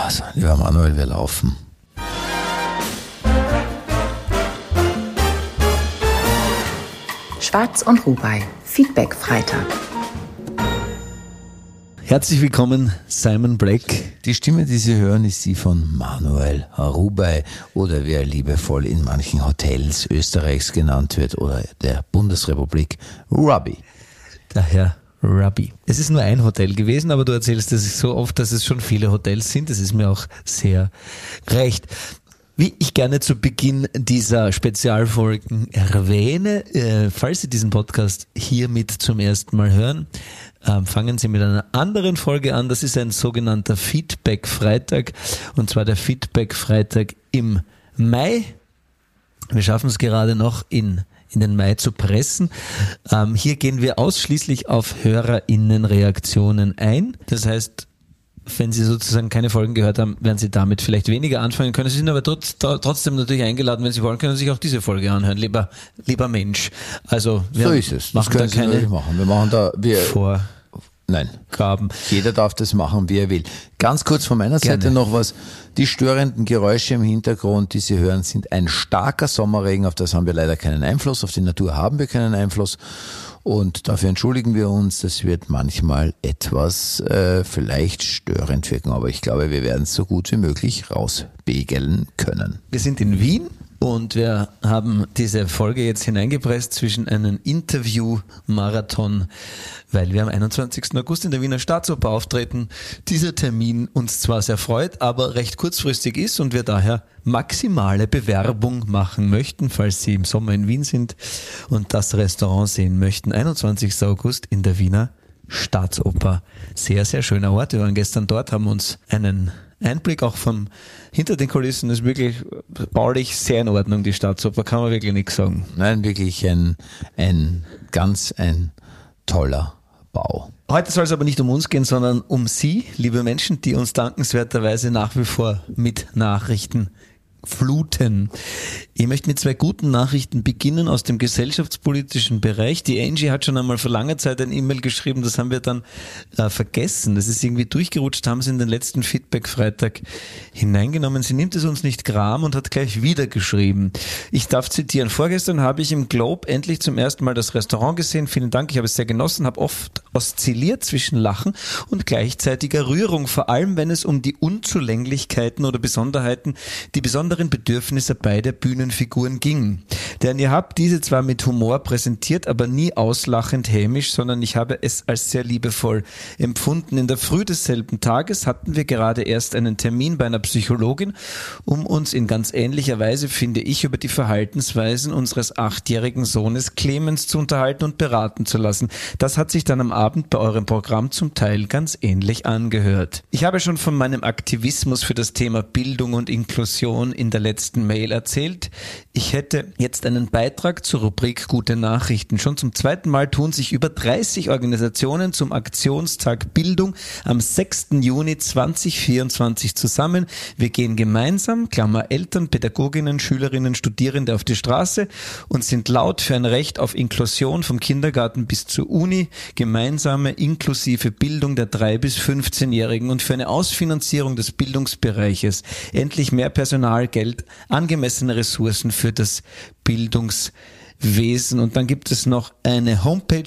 Also, lieber Manuel, wir laufen. Schwarz und Rubai, Feedback-Freitag. Herzlich willkommen, Simon Black. Die Stimme, die Sie hören, ist die von Manuel Rubai oder wie er liebevoll in manchen Hotels Österreichs genannt wird oder der Bundesrepublik, Ruby. Der Herr Ruby. Es ist nur ein Hotel gewesen, aber du erzählst das so oft, dass es schon viele Hotels sind. Das ist mir auch sehr recht. Wie ich gerne zu Beginn dieser Spezialfolgen erwähne, falls Sie diesen Podcast hiermit zum ersten Mal hören, fangen Sie mit einer anderen Folge an. Das ist ein sogenannter Feedback-Freitag, und zwar der Feedback-Freitag im Mai. Wir schaffen es gerade noch in den Mai zu pressen. Hier gehen wir ausschließlich auf HörerInnen-Reaktionen ein. Das heißt, wenn Sie sozusagen keine Folgen gehört haben, werden Sie damit vielleicht weniger anfangen können. Sie sind aber trotzdem natürlich eingeladen, wenn Sie wollen, können Sie sich auch diese Folge anhören, lieber Mensch. Also wir so ist es. machen da keine machen. Wir machen da Nein. Vorgaben. Jeder darf das machen, wie er will. Ganz kurz von meiner Seite noch was. Die störenden Geräusche im Hintergrund, die Sie hören, sind ein starker Sommerregen. Auf das haben wir leider keinen Einfluss. Auf die Natur haben wir keinen Einfluss. Und dafür entschuldigen wir uns. Das wird manchmal etwas vielleicht störend wirken. Aber ich glaube, wir werden es so gut wie möglich rausbegeln können. Wir sind in Wien. Und wir haben diese Folge jetzt hineingepresst zwischen einem Interview-Marathon, weil wir am 21. August in der Wiener Staatsoper auftreten. Dieser Termin uns zwar sehr freut, aber recht kurzfristig ist und wir daher maximale Bewerbung machen möchten, falls Sie im Sommer in Wien sind und das Restaurant sehen möchten. 21. August in der Wiener Staatsoper. Sehr, sehr schöner Ort. Wir waren gestern dort, haben uns einen Einblick auch von hinter den Kulissen, ist wirklich baulich sehr in Ordnung, die Staatsoper, kann man wirklich nichts sagen. Nein, wirklich ein toller Bau. Heute soll es aber nicht um uns gehen, sondern um Sie, liebe Menschen, die uns dankenswerterweise nach wie vor mit Nachrichten fluten. Ich möchte mit 2 guten Nachrichten beginnen aus dem gesellschaftspolitischen Bereich. Die Angie hat schon einmal vor langer Zeit ein E-Mail geschrieben, das haben wir dann vergessen. Das ist irgendwie durchgerutscht, haben sie in den letzten Feedback-Freitag hineingenommen. Sie nimmt es uns nicht gram und hat gleich wieder geschrieben. Ich darf zitieren. Vorgestern habe ich im Globe endlich zum ersten Mal das Restaurant gesehen. Vielen Dank, ich habe es sehr genossen, habe oft oszilliert zwischen Lachen und gleichzeitiger Rührung, vor allem wenn es um die Unzulänglichkeiten oder Besonderheiten, die besonderen Bedürfnisse beider Bühnenfiguren ging. Denn ihr habt diese zwar mit Humor präsentiert, aber nie auslachend hämisch, sondern ich habe es als sehr liebevoll empfunden. In der Früh desselben Tages hatten wir gerade erst einen Termin bei einer Psychologin, um uns in ganz ähnlicher Weise, finde ich, über die Verhaltensweisen unseres 8-jährigen Sohnes Clemens zu unterhalten und beraten zu lassen. Das hat sich dann am Abend bei eurem Programm zum Teil ganz ähnlich angehört. Ich habe schon von meinem Aktivismus für das Thema Bildung und Inklusion in der letzten Mail erzählt. Ich hätte jetzt einen Beitrag zur Rubrik Gute Nachrichten. Schon zum 2. Mal tun sich über 30 Organisationen zum Aktionstag Bildung am 6. Juni 2024 zusammen. Wir gehen gemeinsam, Klammer Eltern, Pädagoginnen, Schülerinnen, Studierende auf die Straße und sind laut für ein Recht auf Inklusion vom Kindergarten bis zur Uni, gemeinsame inklusive Bildung der 3- bis 15-Jährigen und für eine Ausfinanzierung des Bildungsbereiches. Endlich mehr Personal, Geld, angemessene Ressourcen für das Bildungswesen. Und dann gibt es noch eine Homepage,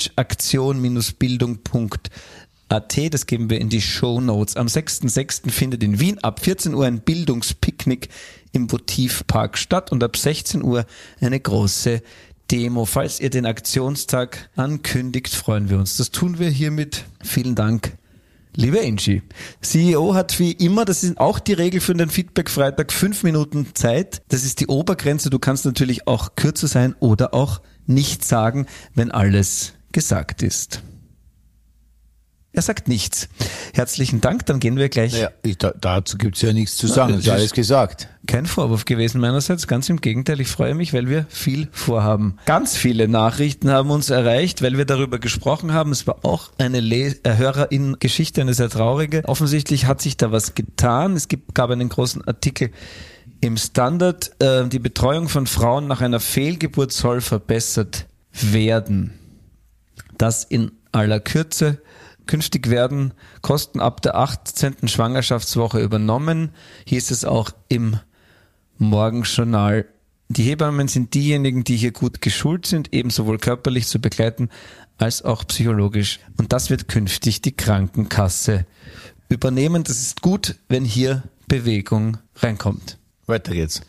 aktion-bildung.at, das geben wir in die Shownotes. Am 6.6. findet in Wien ab 14 Uhr ein Bildungspicknick im Votivpark statt und ab 16 Uhr eine große Demo. Falls ihr den Aktionstag ankündigt, freuen wir uns. Das tun wir hiermit. Vielen Dank. Liebe Angie, CEO hat wie immer, das ist auch die Regel für den Feedback-Freitag, 5 Minuten Zeit. Das ist die Obergrenze. Du kannst natürlich auch kürzer sein oder auch nichts sagen, wenn alles gesagt ist. Er sagt nichts. Herzlichen Dank, dann gehen wir gleich. Naja, dazu gibt's ja nichts zu sagen, das ist alles gesagt. Kein Vorwurf gewesen meinerseits, ganz im Gegenteil. Ich freue mich, weil wir viel vorhaben. Ganz viele Nachrichten haben uns erreicht, weil wir darüber gesprochen haben. Es war auch eine Hörerin-Geschichte, eine sehr traurige. Offensichtlich hat sich da was getan. Es gab einen großen Artikel im Standard. Die Betreuung von Frauen nach einer Fehlgeburt soll verbessert werden. Das in aller Kürze. Künftig werden Kosten ab der 18. Schwangerschaftswoche übernommen, hieß es auch im Morgenjournal. Die Hebammen sind diejenigen, die hier gut geschult sind, eben sowohl körperlich zu begleiten als auch psychologisch. Und das wird künftig die Krankenkasse übernehmen. Das ist gut, wenn hier Bewegung reinkommt. Weiter geht's.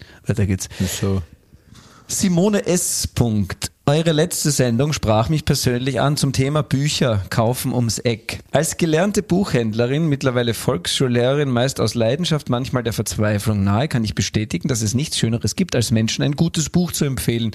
So. Simone S. Eure letzte Sendung sprach mich persönlich an zum Thema Bücher kaufen ums Eck. Als gelernte Buchhändlerin, mittlerweile Volksschullehrerin, meist aus Leidenschaft, manchmal der Verzweiflung nahe, kann ich bestätigen, dass es nichts Schöneres gibt, als Menschen ein gutes Buch zu empfehlen.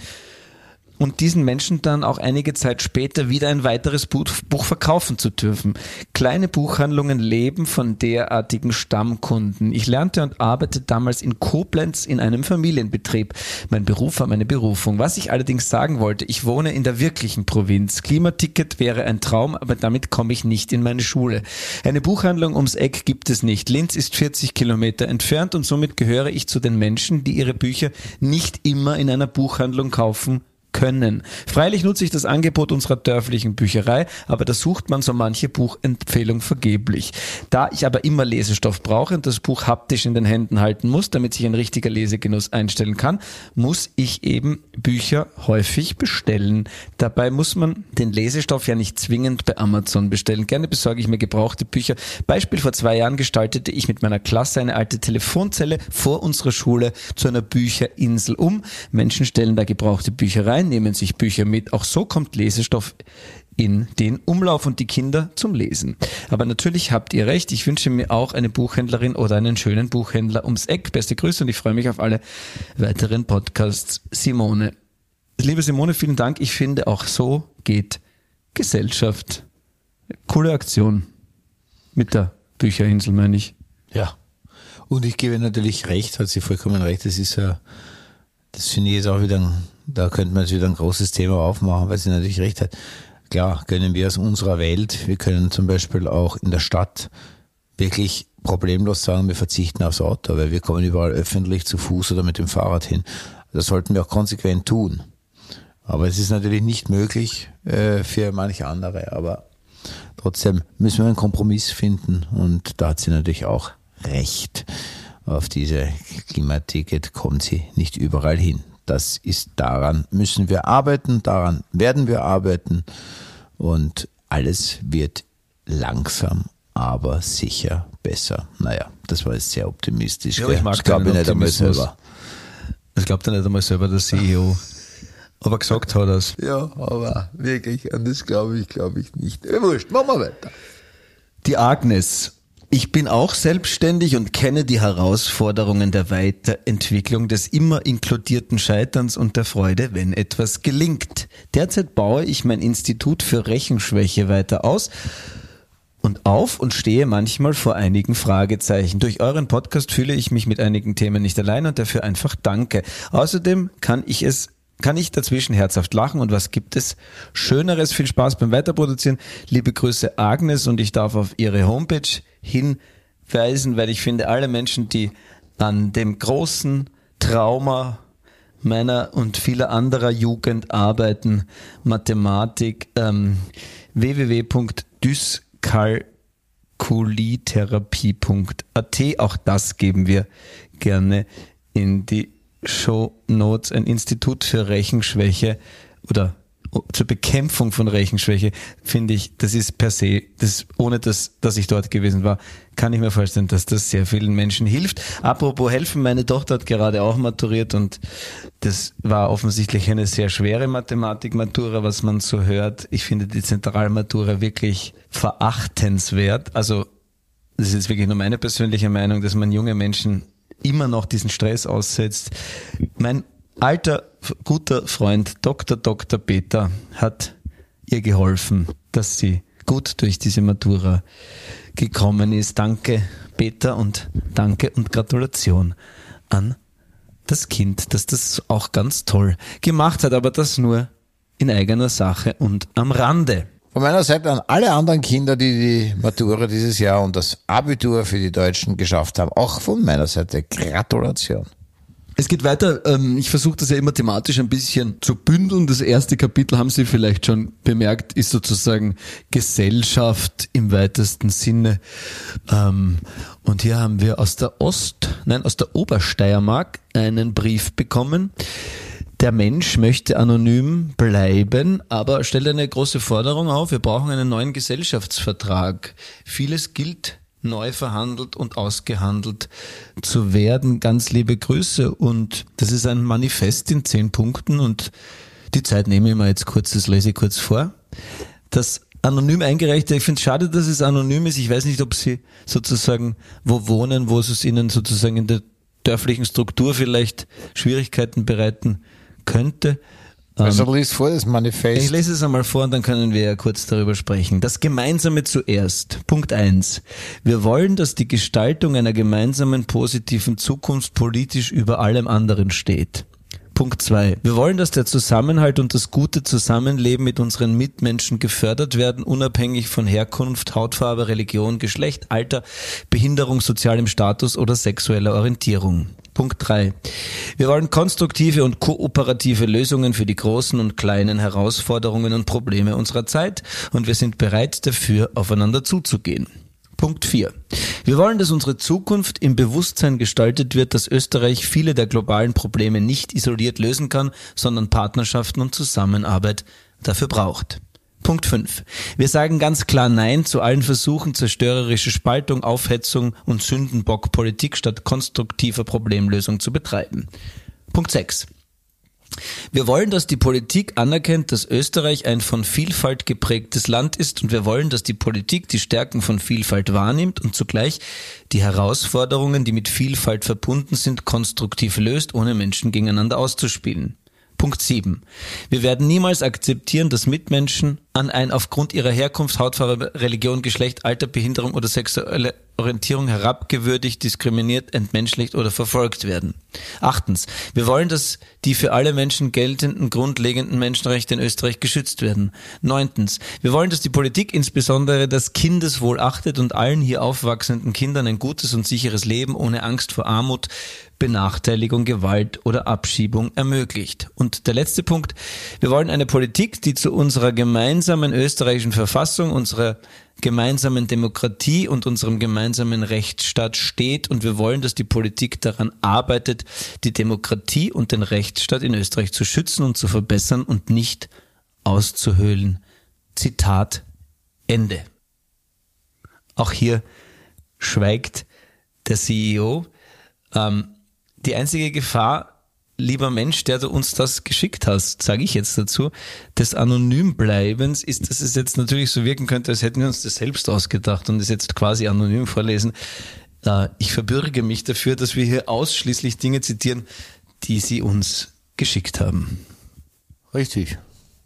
Und diesen Menschen dann auch einige Zeit später wieder ein weiteres Buch verkaufen zu dürfen. Kleine Buchhandlungen leben von derartigen Stammkunden. Ich lernte und arbeitete damals in Koblenz in einem Familienbetrieb. Mein Beruf war meine Berufung. Was ich allerdings sagen wollte, ich wohne in der wirklichen Provinz. Klimaticket wäre ein Traum, aber damit komme ich nicht in meine Schule. Eine Buchhandlung ums Eck gibt es nicht. Linz ist 40 Kilometer entfernt und somit gehöre ich zu den Menschen, die ihre Bücher nicht immer in einer Buchhandlung kaufen können. Freilich nutze ich das Angebot unserer dörflichen Bücherei, aber da sucht man so manche Buchempfehlung vergeblich. Da ich aber immer Lesestoff brauche und das Buch haptisch in den Händen halten muss, damit sich ein richtiger Lesegenuss einstellen kann, muss ich eben Bücher häufig bestellen. Dabei muss man den Lesestoff ja nicht zwingend bei Amazon bestellen. Gerne besorge ich mir gebrauchte Bücher. Beispiel: vor 2 Jahren gestaltete ich mit meiner Klasse eine alte Telefonzelle vor unserer Schule zu einer Bücherinsel um. Menschen stellen da gebrauchte Bücher rein, nehmen sich Bücher mit. Auch so kommt Lesestoff in den Umlauf und die Kinder zum Lesen. Aber natürlich habt ihr recht, ich wünsche mir auch eine Buchhändlerin oder einen schönen Buchhändler ums Eck. Beste Grüße und ich freue mich auf alle weiteren Podcasts. Simone. Liebe Simone, vielen Dank. Ich finde, auch so geht Gesellschaft. Coole Aktion. Mit der Bücherinsel, meine ich. Ja. Und ich gebe natürlich recht, hat sie vollkommen recht. Das ist ja, das finde ich jetzt auch wieder da könnte man jetzt wieder ein großes Thema aufmachen, weil sie natürlich recht hat. Klar, können wir aus unserer Welt, wir können zum Beispiel auch in der Stadt wirklich problemlos sagen, wir verzichten aufs Auto, weil wir kommen überall öffentlich zu Fuß oder mit dem Fahrrad hin. Das sollten wir auch konsequent tun. Aber es ist natürlich nicht möglich für manche andere, aber trotzdem müssen wir einen Kompromiss finden und da hat sie natürlich auch recht. Auf diese Klimaticket kommt sie nicht überall hin. Das ist, daran müssen wir arbeiten, daran werden wir arbeiten und alles wird langsam, aber sicher besser. Naja, das war jetzt sehr optimistisch. Ja, ich mag das glaube ich nicht einmal selber. Das glaubt er nicht einmal selber, der CEO. Aber gesagt hat er es. Ja, aber wirklich, an das glaube ich nicht. Wurscht, machen wir weiter. Die Agnes. Ich bin auch selbstständig und kenne die Herausforderungen der Weiterentwicklung, des immer inkludierten Scheiterns und der Freude, wenn etwas gelingt. Derzeit baue ich mein Institut für Rechenschwäche weiter aus und auf und stehe manchmal vor einigen Fragezeichen. Durch euren Podcast fühle ich mich mit einigen Themen nicht allein und dafür einfach danke. Außerdem kann ich dazwischen herzhaft lachen und was gibt es Schöneres? Viel Spaß beim Weiterproduzieren. Liebe Grüße Agnes und ich darf auf ihre Homepage hinweisen, weil ich finde, alle Menschen, die an dem großen Trauma meiner und vieler anderer Jugend arbeiten, Mathematik, www.dyskalkulietherapie.at, auch das geben wir gerne in die Shownotes. Ein Institut für Rechenschwäche oder zur Bekämpfung von Rechenschwäche, finde ich, das ist per se, ohne dass ich dort gewesen war, kann ich mir vorstellen, dass das sehr vielen Menschen hilft. Apropos helfen, meine Tochter hat gerade auch maturiert und das war offensichtlich eine sehr schwere Mathematik-Matura, was man so hört. Ich finde die Zentralmatura wirklich verachtenswert. Also das ist jetzt wirklich nur meine persönliche Meinung, dass man junge Menschen immer noch diesen Stress aussetzt. Mein alter, guter Freund Dr. Peter hat ihr geholfen, dass sie gut durch diese Matura gekommen ist. Danke, Peter, und danke und Gratulation an das Kind, dass das auch ganz toll gemacht hat, aber das nur in eigener Sache und am Rande. Von meiner Seite an alle anderen Kinder, die die Matura dieses Jahr und das Abitur für die Deutschen geschafft haben, auch von meiner Seite Gratulation. Es geht weiter. Ich versuche das ja immer thematisch ein bisschen zu bündeln. Das erste Kapitel, haben Sie vielleicht schon bemerkt, ist sozusagen Gesellschaft im weitesten Sinne. Und hier haben wir aus der Obersteiermark einen Brief bekommen. Der Mensch möchte anonym bleiben, aber stellt eine große Forderung auf. Wir brauchen einen neuen Gesellschaftsvertrag. Vieles gilt neu verhandelt und ausgehandelt zu werden. Ganz liebe Grüße, und das ist ein Manifest in 10 Punkten, und die Zeit nehme ich mir jetzt kurz, das lese ich kurz vor. Das anonym eingereichte, ich finde es schade, dass es anonym ist. Ich weiß nicht, ob Sie sozusagen wo wohnen, wo es Ihnen sozusagen in der dörflichen Struktur vielleicht Schwierigkeiten bereiten könnte. Also lies vor, das Manifest. Ich lese es einmal vor und dann können wir ja kurz darüber sprechen. Das Gemeinsame zuerst. Punkt 1. Wir wollen, dass die Gestaltung einer gemeinsamen positiven Zukunft politisch über allem anderen steht. Punkt 2. Wir wollen, dass der Zusammenhalt und das gute Zusammenleben mit unseren Mitmenschen gefördert werden, unabhängig von Herkunft, Hautfarbe, Religion, Geschlecht, Alter, Behinderung, sozialem Status oder sexueller Orientierung. Punkt 3. Wir wollen konstruktive und kooperative Lösungen für die großen und kleinen Herausforderungen und Probleme unserer Zeit, und wir sind bereit dafür, aufeinander zuzugehen. Punkt 4. Wir wollen, dass unsere Zukunft im Bewusstsein gestaltet wird, dass Österreich viele der globalen Probleme nicht isoliert lösen kann, sondern Partnerschaften und Zusammenarbeit dafür braucht. Punkt 5. Wir sagen ganz klar Nein zu allen Versuchen, zerstörerische Spaltung, Aufhetzung und Sündenbockpolitik statt konstruktiver Problemlösung zu betreiben. Punkt 6. Wir wollen, dass die Politik anerkennt, dass Österreich ein von Vielfalt geprägtes Land ist, und wir wollen, dass die Politik die Stärken von Vielfalt wahrnimmt und zugleich die Herausforderungen, die mit Vielfalt verbunden sind, konstruktiv löst, ohne Menschen gegeneinander auszuspielen. Punkt 7. Wir werden niemals akzeptieren, dass Mitmenschen an ein aufgrund ihrer Herkunft, Hautfarbe, Religion, Geschlecht, Alter, Behinderung oder sexuelle Orientierung herabgewürdigt, diskriminiert, entmenschlicht oder verfolgt werden. 8. Wir wollen, dass die für alle Menschen geltenden grundlegenden Menschenrechte in Österreich geschützt werden. 9. Wir wollen, dass die Politik insbesondere das Kindeswohl achtet und allen hier aufwachsenden Kindern ein gutes und sicheres Leben ohne Angst vor Armut, Benachteiligung, Gewalt oder Abschiebung ermöglicht. Und der letzte Punkt: Wir wollen eine Politik, die zu unserer gemeinsamen österreichischen Verfassung, unserer gemeinsamen Demokratie und unserem gemeinsamen Rechtsstaat steht, und wir wollen, dass die Politik daran arbeitet, die Demokratie und den Rechtsstaat in Österreich zu schützen und zu verbessern und nicht auszuhöhlen. Zitat Ende. Auch hier schweigt der CEO. Die einzige Gefahr, lieber Mensch, der du uns das geschickt hast, sage ich jetzt dazu, des Anonymbleibens, ist, dass es jetzt natürlich so wirken könnte, als hätten wir uns das selbst ausgedacht und es jetzt quasi anonym vorlesen. Ich verbürge mich dafür, dass wir hier ausschließlich Dinge zitieren, die Sie uns geschickt haben. Richtig.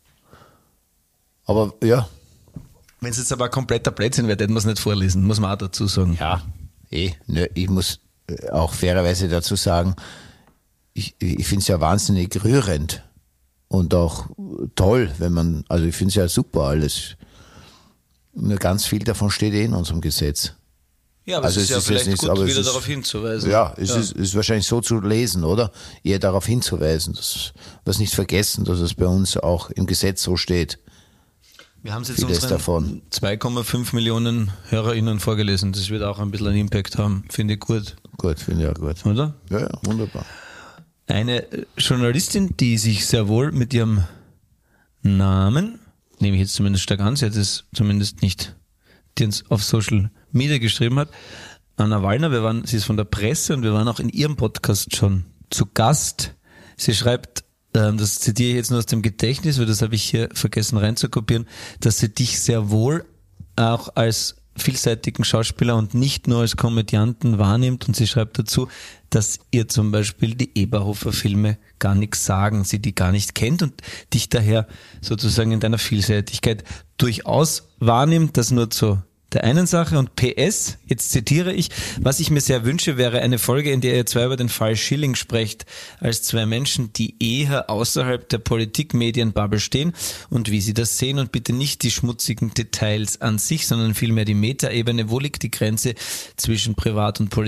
Aber ja. Wenn es jetzt aber kompletter Blödsinn wäre, hätten wir es nicht vorlesen, muss man auch dazu sagen. Ja, ich muss auch fairerweise dazu sagen, ich finde es ja wahnsinnig rührend und auch toll, also ich finde es ja super alles. Nur ganz viel davon steht in unserem Gesetz. Ja, aber also es ist ja vielleicht nicht, gut, wieder darauf hinzuweisen. Ja, es ist wahrscheinlich so zu lesen, oder? Eher darauf hinzuweisen, dass wir es nicht vergessen, dass es bei uns auch im Gesetz so steht. Wir haben es jetzt unseren 2,5 Millionen HörerInnen vorgelesen. Das wird auch ein bisschen einen Impact haben. Finde ich gut. Gut, finde ich auch gut. Oder? Ja, wunderbar. Eine Journalistin, die sich sehr wohl mit ihrem Namen, nehme ich jetzt zumindest stark an, sie hat es zumindest nicht, die uns auf Social Media geschrieben hat, Anna Wallner, sie ist von der Presse und wir waren auch in ihrem Podcast schon zu Gast. Sie schreibt, das zitiere ich jetzt nur aus dem Gedächtnis, weil das habe ich hier vergessen reinzukopieren, dass sie dich sehr wohl auch als vielseitigen Schauspieler und nicht nur als Komödianten wahrnimmt, und sie schreibt dazu, dass ihr zum Beispiel die Eberhofer-Filme gar nichts sagen, sie die gar nicht kennt und dich daher sozusagen in deiner Vielseitigkeit durchaus wahrnimmt. Das nur zu der einen Sache. Und PS, jetzt zitiere ich, was ich mir sehr wünsche, wäre eine Folge, in der ihr zwei über den Fall Schilling sprecht, als zwei Menschen, die eher außerhalb der Politik-Medien-Bubble stehen und wie sie das sehen, und bitte nicht die schmutzigen Details an sich, sondern vielmehr die Metaebene. Wo liegt die Grenze zwischen Privat und Politik?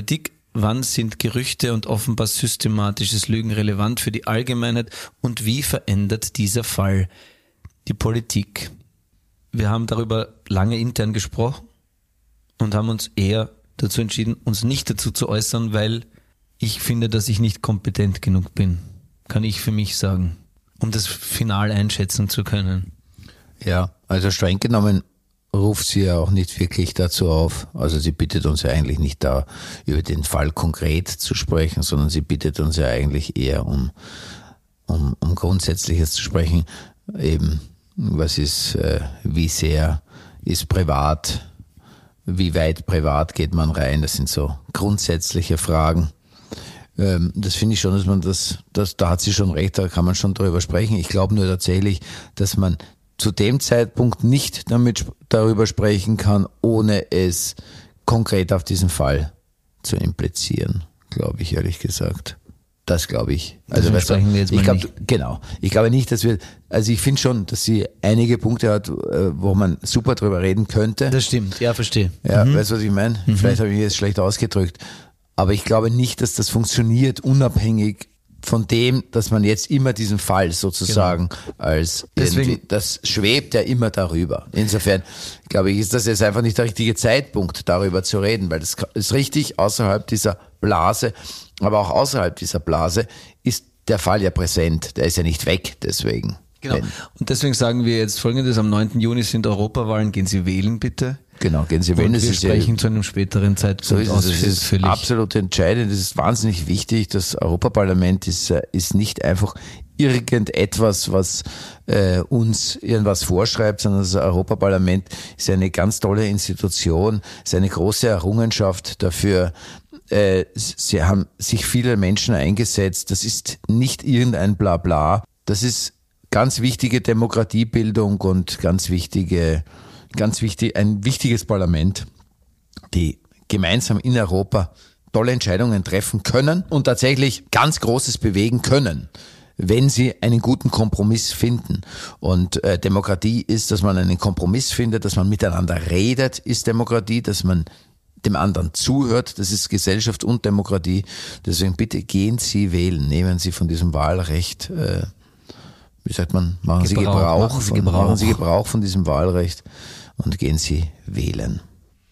Wann sind Gerüchte und offenbar systematisches Lügen relevant für die Allgemeinheit und wie verändert dieser Fall die Politik? Wir haben darüber lange intern gesprochen und haben uns eher dazu entschieden, uns nicht dazu zu äußern, weil ich finde, dass ich nicht kompetent genug bin, kann ich für mich sagen, um das final einschätzen zu können. Ja, also streng genommen ruft sie ja auch nicht wirklich dazu auf. Also sie bittet uns ja eigentlich nicht da, über den Fall konkret zu sprechen, sondern sie bittet uns ja eigentlich eher um Grundsätzliches zu sprechen. Eben, was ist, wie sehr ist privat, wie weit privat geht man rein? Das sind so grundsätzliche Fragen. Das finde ich schon, dass man da hat sie schon recht, da kann man schon drüber sprechen. Ich glaube nur tatsächlich, dass man zu dem Zeitpunkt nicht darüber sprechen kann, ohne es konkret auf diesen Fall zu implizieren, glaube ich, ehrlich gesagt. Das glaube ich. Also sprechen wir jetzt mal nicht. Genau. Ich glaube nicht, also ich finde schon, dass sie einige Punkte hat, wo man super drüber reden könnte. Das stimmt, ja, verstehe. Ja, weißt du, was ich meine? Vielleicht habe ich mich jetzt schlecht ausgedrückt. Aber ich glaube nicht, dass das funktioniert, unabhängig von dem, dass man jetzt immer diesen Fall sozusagen als irgendwie, das schwebt ja immer darüber. Insofern, glaube ich, ist das jetzt einfach nicht der richtige Zeitpunkt, darüber zu reden, weil das ist richtig, außerhalb dieser Blase, aber auch außerhalb dieser Blase ist der Fall ja präsent, der ist ja nicht weg, deswegen. Genau. Und deswegen sagen wir jetzt Folgendes, am 9. Juni sind Europawahlen, gehen Sie wählen bitte. Genau, gehen Sie wählen. Und wir sprechen zu einem späteren Zeitpunkt. So ist es. Das ist absolut entscheidend. Das ist wahnsinnig wichtig. Das Europaparlament ist nicht einfach irgendetwas, was uns irgendwas vorschreibt, sondern das Europaparlament ist eine ganz tolle Institution, ist eine große Errungenschaft dafür. Sie haben sich viele Menschen eingesetzt. Das ist nicht irgendein Blabla. Das ist ganz wichtige Demokratiebildung und ein wichtiges Parlament, die gemeinsam in Europa tolle Entscheidungen treffen können und tatsächlich ganz Großes bewegen können, wenn sie einen guten Kompromiss finden. Und Demokratie ist, dass man einen Kompromiss findet, dass man miteinander redet, ist Demokratie, dass man dem anderen zuhört, das ist Gesellschaft und Demokratie. Deswegen bitte gehen Sie wählen, nehmen Sie von diesem Wahlrecht, wie sagt man, machen Sie Gebrauch von diesem Wahlrecht und gehen Sie wählen.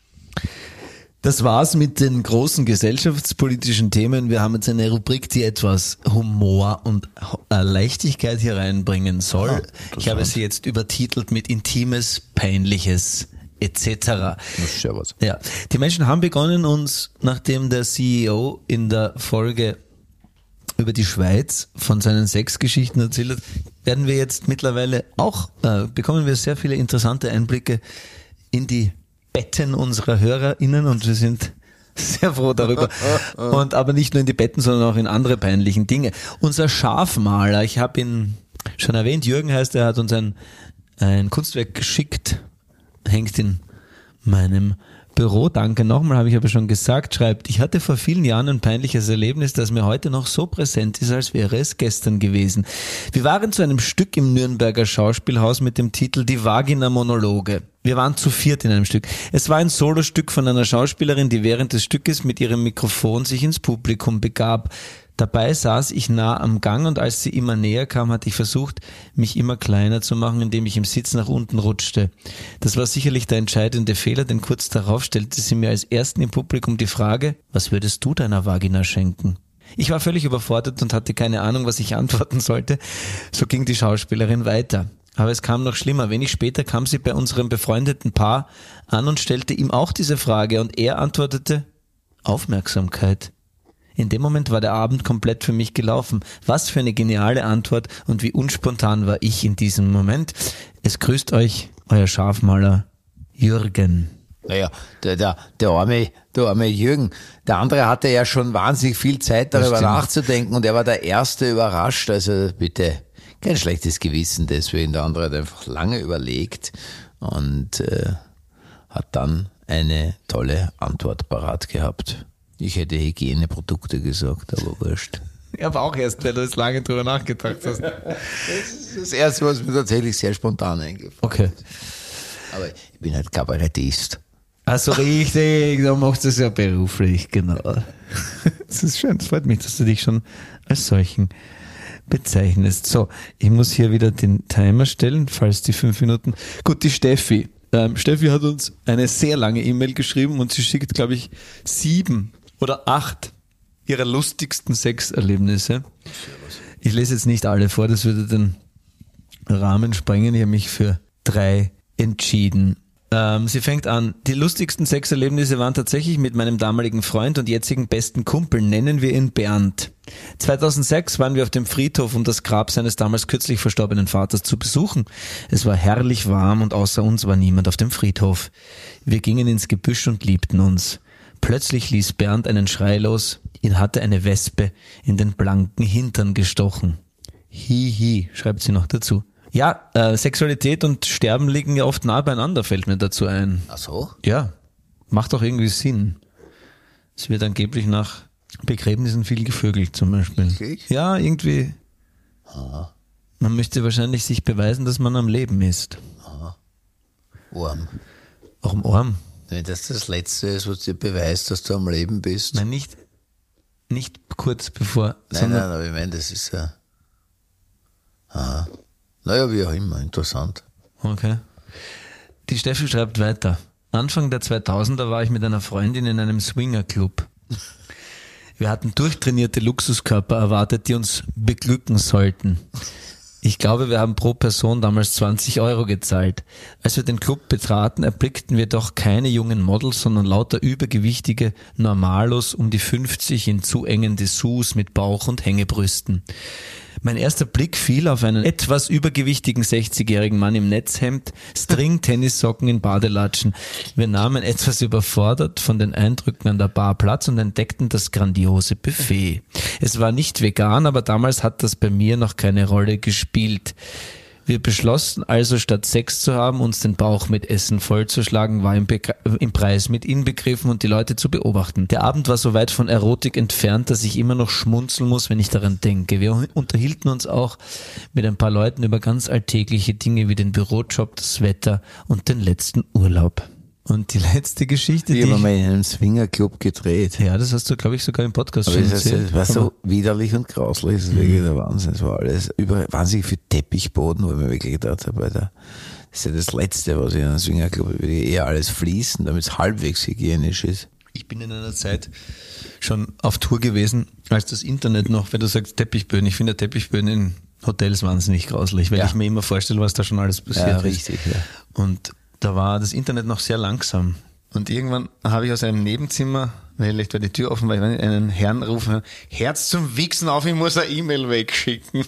Das war's mit den großen gesellschaftspolitischen Themen. Wir haben jetzt eine Rubrik, die etwas Humor und Leichtigkeit hier reinbringen soll. Ich habe sie jetzt übertitelt mit Intimes, Peinliches etc. Das ist ja was. Ja. Die Menschen haben begonnen, uns, nachdem der CEO in der Folge über die Schweiz von seinen Sexgeschichten erzählt hat, werden wir jetzt mittlerweile auch, bekommen wir sehr viele interessante Einblicke in die Betten unserer HörerInnen und wir sind sehr froh darüber. Und aber nicht nur in die Betten, sondern auch in andere peinlichen Dinge. Unser Schafmaler, ich habe ihn schon erwähnt, Jürgen heißt er, hat uns ein Kunstwerk geschickt, hängt in meinem Büro, danke nochmal, habe ich aber schon gesagt, schreibt, ich hatte vor vielen Jahren ein peinliches Erlebnis, das mir heute noch so präsent ist, als wäre es gestern gewesen. Wir waren zu einem Stück im Nürnberger Schauspielhaus mit dem Titel Die Vagina-Monologe. Wir waren zu viert in einem Stück. Es war ein Solostück von einer Schauspielerin, die während des Stückes mit ihrem Mikrofon sich ins Publikum begab. Dabei saß ich nah am Gang und als sie immer näher kam, hatte ich versucht, mich immer kleiner zu machen, indem ich im Sitz nach unten rutschte. Das war sicherlich der entscheidende Fehler, denn kurz darauf stellte sie mir als Ersten im Publikum die Frage, was würdest du deiner Vagina schenken? Ich war völlig überfordert und hatte keine Ahnung, was ich antworten sollte. So ging die Schauspielerin weiter. Aber es kam noch schlimmer. Wenig später kam sie bei unserem befreundeten Paar an und stellte ihm auch diese Frage und er antwortete, Aufmerksamkeit. In dem Moment war der Abend komplett für mich gelaufen. Was für eine geniale Antwort und wie unspontan war ich in diesem Moment. Es grüßt euch, euer Schafmaler Jürgen. Naja, der arme Jürgen, der andere hatte ja schon wahnsinnig viel Zeit darüber nachzudenken und er war der Erste überrascht, also bitte kein schlechtes Gewissen deswegen. Der andere hat einfach lange überlegt und hat dann eine tolle Antwort parat gehabt. Ich hätte Hygieneprodukte gesagt, aber wurscht. Ich habe auch erst, weil du jetzt lange drüber nachgedacht hast. Das ist das Erste, was mir tatsächlich sehr spontan eingefallen ist. Okay. Aber ich bin halt Kabarettist. Also richtig, da machst du es ja beruflich, genau. Das ist schön, es freut mich, dass du dich schon als solchen bezeichnest. So, ich muss hier wieder den Timer stellen, falls die 5 Minuten... Gut, die Steffi. Steffi hat uns eine sehr lange E-Mail geschrieben und sie schickt, glaube ich, 7 oder 8 ihrer lustigsten Sexerlebnisse. Ich lese jetzt nicht alle vor, das würde den Rahmen sprengen. Ich habe mich für 3 entschieden. Sie fängt an, die lustigsten Sexerlebnisse waren tatsächlich mit meinem damaligen Freund und jetzigen besten Kumpel, nennen wir ihn Bernd. 2006 waren wir auf dem Friedhof, um das Grab seines damals kürzlich verstorbenen Vaters zu besuchen. Es war herrlich warm und außer uns war niemand auf dem Friedhof. Wir gingen ins Gebüsch und liebten uns. Plötzlich ließ Bernd einen Schrei los, ihn hatte eine Wespe in den blanken Hintern gestochen. Hihi, schreibt sie noch dazu. Ja, Sexualität und Sterben liegen ja oft nah beieinander, fällt mir dazu ein. Ach so? Ja, macht doch irgendwie Sinn. Es wird angeblich nach Begräbnissen viel gevögelt zum Beispiel. Wirklich? Ja, irgendwie. Aha. Man möchte wahrscheinlich sich beweisen, dass man am Leben ist. Aha. Arm. Auch im Arm. Wenn das das Letzte ist, was dir beweist, dass du am Leben bist. Nein, nicht kurz bevor. Nein, aber ich meine, das ist ja... Aha. Naja, wie auch immer, interessant. Okay. Die Steffi schreibt weiter. Anfang der 2000er war ich mit einer Freundin in einem Swingerclub. Wir hatten durchtrainierte Luxuskörper erwartet, die uns beglücken sollten. Ich glaube, wir haben pro Person damals 20 € gezahlt. Als wir den Club betraten, erblickten wir doch keine jungen Models, sondern lauter übergewichtige Normalos um die 50 in zu engen Dessous mit Bauch und Hängebrüsten. Mein erster Blick fiel auf einen etwas übergewichtigen 60-jährigen Mann im Netzhemd, String-Tennissocken in Badelatschen. Wir nahmen etwas überfordert von den Eindrücken an der Bar Platz und entdeckten das grandiose Buffet. Es war nicht vegan, aber damals hat das bei mir noch keine Rolle gespielt. Wir beschlossen also, statt Sex zu haben, uns den Bauch mit Essen vollzuschlagen, war im Preis mit inbegriffen und die Leute zu beobachten. Der Abend war so weit von Erotik entfernt, dass ich immer noch schmunzeln muss, wenn ich daran denke. Wir unterhielten uns auch mit ein paar Leuten über ganz alltägliche Dinge wie den Bürojob, das Wetter und den letzten Urlaub. Und die letzte Geschichte, die haben wir in einem Swingerclub gedreht. Ja, das hast du, glaube ich, sogar im Podcast aber schon erzählt. Das war so widerlich und grauslich, das ist wirklich der Wahnsinn. Es war alles wahnsinnig viel Teppichboden, wo ich mir wirklich gedacht habe, Alter, das ist ja das Letzte, was ich in einem Swingerclub will, eher alles fließen, damit es halbwegs hygienisch ist. Ich bin in einer Zeit schon auf Tour gewesen, als das Internet noch, wenn du sagst Teppichböden, ich finde Teppichböden in Hotels wahnsinnig grauslich, weil ich mir immer vorstelle, was da schon alles passiert ist. Richtig, ja. Und da war das Internet noch sehr langsam. Und irgendwann habe ich aus einem Nebenzimmer, vielleicht war die Tür offen, weil ich einen Herrn rufen, Herz zum Wichsen auf, ich muss eine E-Mail wegschicken.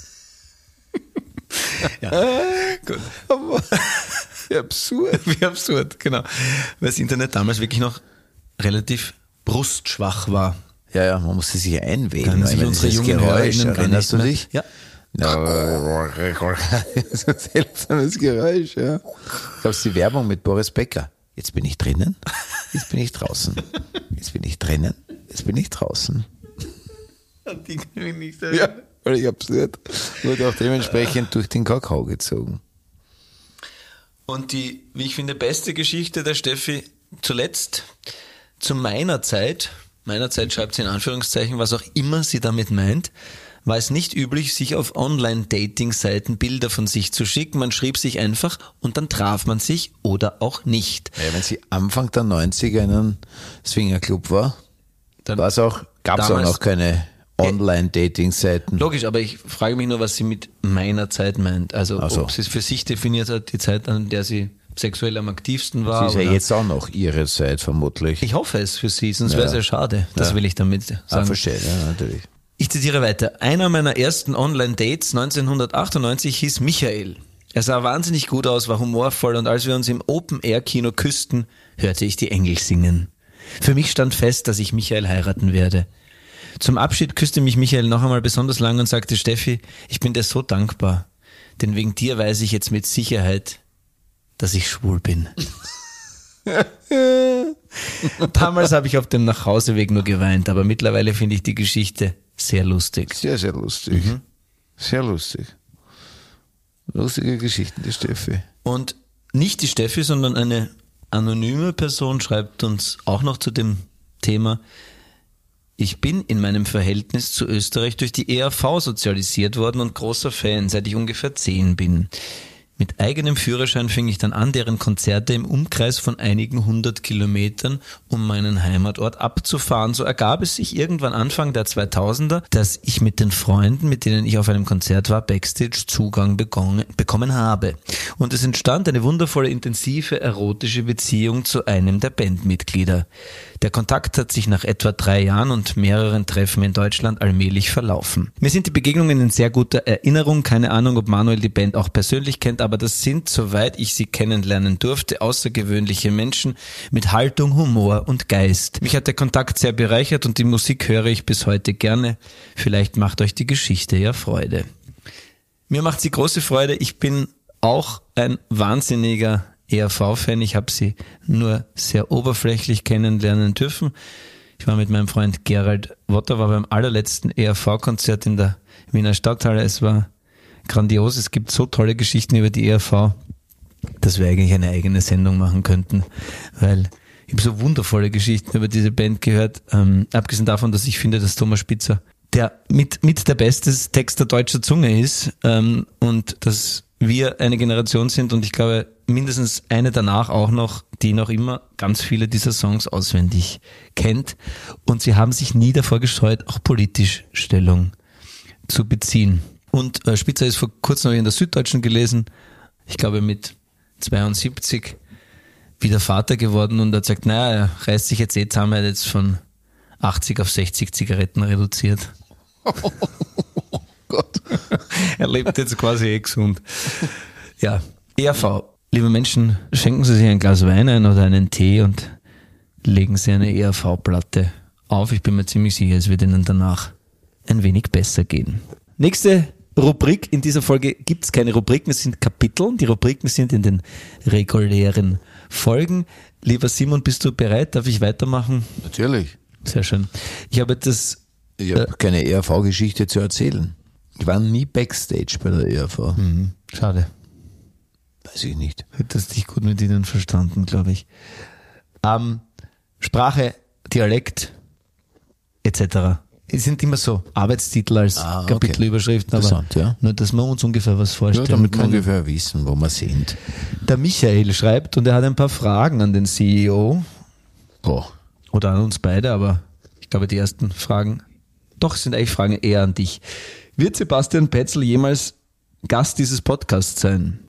Ja, gut. Wie absurd. Wie absurd, genau. Weil das Internet damals wirklich noch relativ brustschwach war. Ja, man musste sich einwählen. Kann sich unsere jungen Geräusch, erinnerst du dich? Ja. Ja, so ein seltsames Geräusch, ja. Gab es die Werbung mit Boris Becker? Jetzt bin ich drinnen, jetzt bin ich draußen. Jetzt bin ich drinnen, jetzt bin ich draußen. Die kann ich nicht ja, völlig absurd. Wurde auch dementsprechend durch den Kakao gezogen. Und die, wie ich finde, beste Geschichte der Steffi zuletzt, zu meiner Zeit schreibt sie in Anführungszeichen, was auch immer sie damit meint, war es nicht üblich, sich auf Online-Dating-Seiten Bilder von sich zu schicken. Man schrieb sich einfach und dann traf man sich oder auch nicht. Ja, wenn sie Anfang der 90er in einem Swingerclub war, dann gab es auch noch keine Online-Dating-Seiten. Logisch, aber ich frage mich nur, was sie mit meiner Zeit meint. Also ob sie es für sich definiert hat, die Zeit, an der sie sexuell am aktivsten war. Sie ist ja jetzt auch noch ihre Zeit, vermutlich. Ich hoffe es für sie, sonst wäre es ja schade. Das will ich damit sagen. Verstehe, ja, natürlich. Ich zitiere weiter. Einer meiner ersten Online-Dates 1998 hieß Michael. Er sah wahnsinnig gut aus, war humorvoll und als wir uns im Open-Air-Kino küssten, hörte ich die Engel singen. Für mich stand fest, dass ich Michael heiraten werde. Zum Abschied küsste mich Michael noch einmal besonders lang und sagte, Steffi, ich bin dir so dankbar, denn wegen dir weiß ich jetzt mit Sicherheit, dass ich schwul bin. Damals habe ich auf dem Nachhauseweg nur geweint, aber mittlerweile finde ich die Geschichte sehr lustig. Sehr, sehr lustig. Sehr lustig. Lustige Geschichten, die Steffi. Und nicht die Steffi, sondern eine anonyme Person schreibt uns auch noch zu dem Thema: Ich bin in meinem Verhältnis zu Österreich durch die ERV sozialisiert worden und großer Fan, seit ich ungefähr 10 bin. Mit eigenem Führerschein fing ich dann an, deren Konzerte im Umkreis von einigen 100 Kilometern um meinen Heimatort abzufahren. So ergab es sich irgendwann Anfang der 2000er, dass ich mit den Freunden, mit denen ich auf einem Konzert war, Backstage Zugang bekommen habe. Und es entstand eine wundervolle, intensive, erotische Beziehung zu einem der Bandmitglieder. Der Kontakt hat sich nach etwa 3 Jahren und mehreren Treffen in Deutschland allmählich verlaufen. Mir sind die Begegnungen in sehr guter Erinnerung. Keine Ahnung, ob Manuel die Band auch persönlich kennt, aber das sind, soweit ich sie kennenlernen durfte, außergewöhnliche Menschen mit Haltung, Humor und Geist. Mich hat der Kontakt sehr bereichert und die Musik höre ich bis heute gerne. Vielleicht macht euch die Geschichte ja Freude. Mir macht sie große Freude. Ich bin auch ein wahnsinniger ERV-Fan. Ich habe sie nur sehr oberflächlich kennenlernen dürfen. Ich war mit meinem Freund Gerald Wotter, war beim allerletzten ERV-Konzert in der Wiener Stadthalle. Es war grandios. Es gibt so tolle Geschichten über die ERV, dass wir eigentlich eine eigene Sendung machen könnten, weil ich habe so wundervolle Geschichten über diese Band gehört. Abgesehen davon, dass ich finde, dass Thomas Spitzer der mit der beste Texter deutscher Zunge ist, und dass wir eine Generation sind und ich glaube mindestens eine danach auch noch, die noch immer ganz viele dieser Songs auswendig kennt, und sie haben sich nie davor gescheut, auch politisch Stellung zu beziehen. Und Spitzer ist vor kurzem in der Süddeutschen gelesen, ich glaube mit 72 wieder Vater geworden, und er hat gesagt, naja, er reißt sich jetzt zusammen, er hat jetzt von 80 auf 60 Zigaretten reduziert. Oh Gott. Er lebt jetzt quasi gesund. Ja, ERV. Liebe Menschen, schenken Sie sich ein Glas Wein ein oder einen Tee und legen Sie eine ERV-Platte auf. Ich bin mir ziemlich sicher, es wird Ihnen danach ein wenig besser gehen. Nächste Rubrik. In dieser Folge gibt es keine Rubriken, es sind Kapitel. Die Rubriken sind in den regulären Folgen. Lieber Simon, bist du bereit? Darf ich weitermachen? Natürlich. Sehr schön. Ich habe keine ERV-Geschichte zu erzählen. Ich war nie Backstage bei der ERV. Schade. Weiß ich nicht. Hättest dich gut mit ihnen verstanden, glaube ich. Sprache, Dialekt etc. Es sind immer so Arbeitstitel als Kapitelüberschriften, aber ja. nur, dass wir uns ungefähr was vorstellen damit wir können. ungefähr wissen, wo wir sind. Der Michael schreibt, und er hat ein paar Fragen an den CEO. Oder an uns beide, aber ich glaube, die ersten Fragen, doch sind eigentlich Fragen eher an dich. Wird Sebastian Petzl jemals Gast dieses Podcasts sein?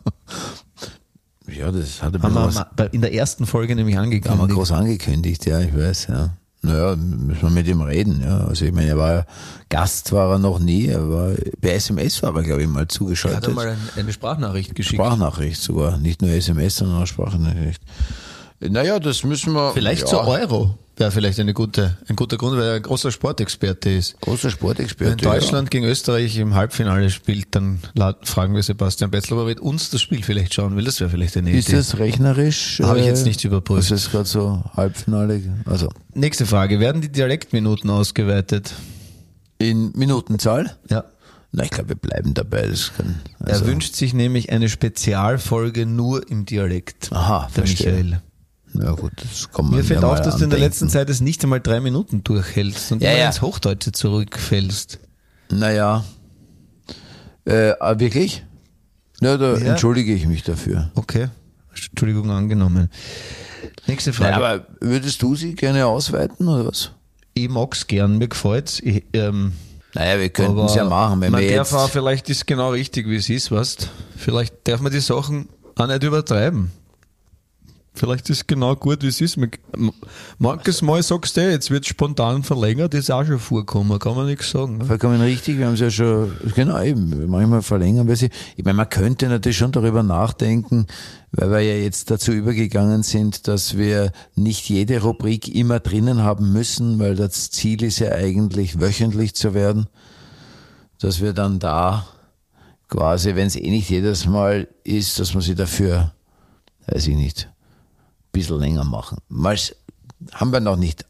Ja, das hat in der ersten Folge nämlich angekündigt. Haben wir groß angekündigt, ja, ich weiß, ja. Naja, müssen wir mit ihm reden, ja. Also ich meine, er war Gast, war er noch nie, aber bei SMS war er, glaube ich, mal zugeschaltet. Er hat mal eine Sprachnachricht geschickt. Sprachnachricht sogar, nicht nur SMS, sondern auch Sprachnachricht. Naja, das müssen wir... Vielleicht zur Euro wäre vielleicht ein guter Grund, weil er ein großer Sportexperte ist. Großer Sportexperte, wenn Deutschland gegen Österreich im Halbfinale spielt, dann fragen wir Sebastian Petzl, ob er mit uns das Spiel vielleicht schauen will. Das wäre vielleicht eine Idee. Ist das rechnerisch? Habe ich jetzt nicht überprüft. Das ist gerade so Halbfinale. Also. Nächste Frage. Werden die Dialektminuten ausgeweitet? In Minutenzahl? Ja. Na, ich glaube, wir bleiben dabei. Er wünscht sich nämlich eine Spezialfolge nur im Dialekt. Aha, verstehe. Michael. Ja gut, das kann man. Mir fällt auf, dass du in der letzten Zeit es nicht einmal 3 Minuten durchhältst und immer ins Hochdeutsche zurückfällst. Naja. Wirklich? Ja, da entschuldige ich mich dafür. Okay. Entschuldigung angenommen. Nächste Frage. Naja, aber würdest du sie gerne ausweiten oder was? Ich mag's gern, mir gefällt's. Naja, wir könnten es ja machen, wenn wir jetzt... Vielleicht ist genau richtig, wie es ist, weißt. Vielleicht darf man die Sachen auch nicht übertreiben. Vielleicht ist es genau gut, wie es ist. Manches Mal sagst du, jetzt wird spontan verlängert, ist auch schon vorgekommen, kann man nichts sagen. Ne? Vollkommen richtig, wir haben es ja schon, genau eben, manchmal verlängern wir sie. Ich meine, man könnte natürlich schon darüber nachdenken, weil wir ja jetzt dazu übergegangen sind, dass wir nicht jede Rubrik immer drinnen haben müssen, weil das Ziel ist ja eigentlich wöchentlich zu werden, dass wir dann da quasi, wenn es nicht jedes Mal ist, dass man sie dafür, weiß ich nicht, bisschen länger machen. Haben wir noch nicht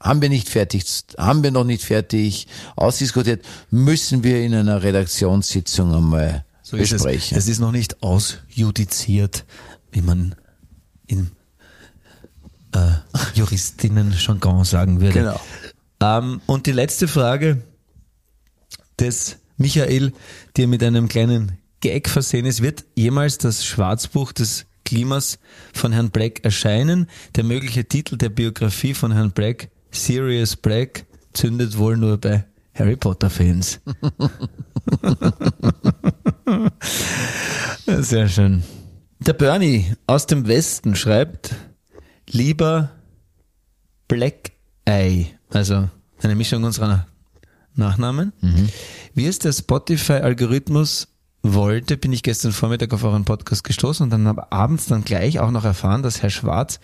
fertig ausdiskutiert, müssen wir in einer Redaktionssitzung einmal besprechen. Es ist noch nicht ausjudiziert, wie man im Juristinnen-Jargon sagen würde. Genau. Und die letzte Frage des Michael, die mit einem kleinen Gag versehen ist: Wird jemals das Schwarzbuch des Klimas von Herrn Black erscheinen? Der mögliche Titel der Biografie von Herrn Black, Sirius Black, zündet wohl nur bei Harry Potter-Fans. Sehr schön. Der Bernie aus dem Westen schreibt: Lieber Black Eye, also eine Mischung unserer Nachnamen. Wie es der Spotify-Algorithmus wollte, bin ich gestern Vormittag auf euren Podcast gestoßen und dann habe abends dann gleich auch noch erfahren, dass Herr Schwarz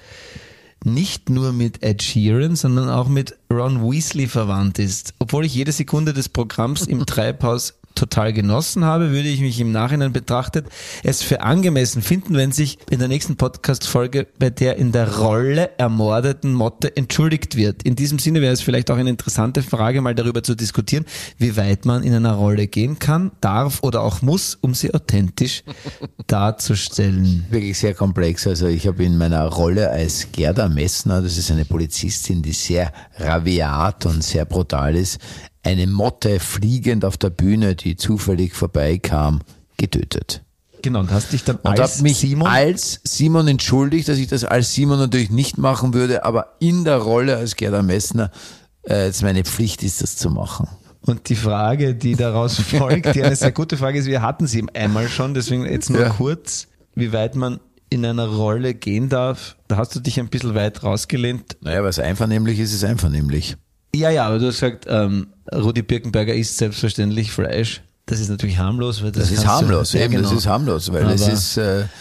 nicht nur mit Ed Sheeran, sondern auch mit Ron Weasley verwandt ist. Obwohl ich jede Sekunde des Programms im Treibhaus total genossen habe, würde ich mich im Nachhinein betrachtet es für angemessen finden, wenn sich in der nächsten Podcast-Folge bei der in der Rolle ermordeten Motte entschuldigt wird. In diesem Sinne wäre es vielleicht auch eine interessante Frage, mal darüber zu diskutieren, wie weit man in einer Rolle gehen kann, darf oder auch muss, um sie authentisch darzustellen. Wirklich sehr komplex. Also ich habe in meiner Rolle als Gerda Messner, das ist eine Polizistin, die sehr rabiat und sehr brutal ist, eine Motte fliegend auf der Bühne, die zufällig vorbeikam, getötet. Genau, und hast dich dann und habe mich als Simon entschuldigt, dass ich das als Simon natürlich nicht machen würde, aber in der Rolle als Gerda Messner jetzt meine Pflicht ist, das zu machen. Und die Frage, die daraus folgt, die eine sehr gute Frage ist, wir hatten sie einmal schon, deswegen jetzt nur kurz, wie weit man in einer Rolle gehen darf. Da hast du dich ein bisschen weit rausgelehnt. Naja, was einvernehmlich ist, ist einvernehmlich. Ja, aber du hast gesagt, Rudi Birkenberger isst selbstverständlich Fleisch. Das ist natürlich harmlos. Weil das ist harmlos, das ist harmlos, weil es ist,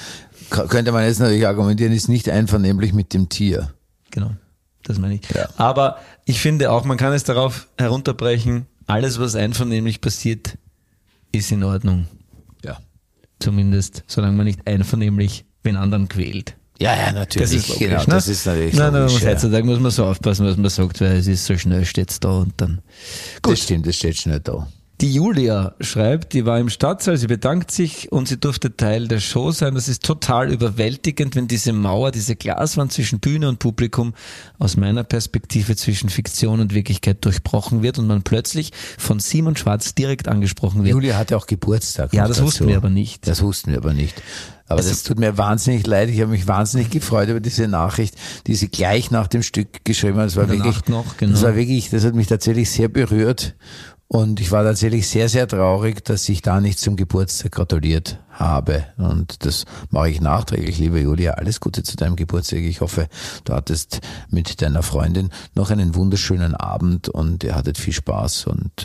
könnte man jetzt natürlich argumentieren, ist nicht einvernehmlich mit dem Tier. Genau, das meine ich. Ja. Aber ich finde auch, man kann es darauf herunterbrechen, alles, was einvernehmlich passiert, ist in Ordnung. Ja. Zumindest, solange man nicht einvernehmlich den anderen quält. Ja, natürlich. Das ist logisch, genau, ne? das ist natürlich logisch. Heutzutage muss man so aufpassen, was man sagt, weil es ist so schnell, steht's da und dann. Gut. Das stimmt, das steht schnell da. Die Julia schreibt, die war im Stadtsaal, sie bedankt sich und sie durfte Teil der Show sein. Das ist total überwältigend, wenn diese Mauer, diese Glaswand zwischen Bühne und Publikum aus meiner Perspektive zwischen Fiktion und Wirklichkeit durchbrochen wird und man plötzlich von Simon Schwarz direkt angesprochen wird. Julia hatte auch Geburtstag. Ja, das wussten wir aber nicht. Das wussten wir aber nicht. Aber das tut mir wahnsinnig leid. Ich habe mich wahnsinnig gefreut über diese Nachricht, die sie gleich nach dem Stück geschrieben hat. Das war wirklich, das hat mich tatsächlich sehr berührt. Und ich war tatsächlich sehr, sehr traurig, dass ich da nicht zum Geburtstag gratuliert habe. Und das mache ich nachträglich. Liebe Julia, alles Gute zu deinem Geburtstag. Ich hoffe, du hattest mit deiner Freundin noch einen wunderschönen Abend und ihr hattet viel Spaß. Und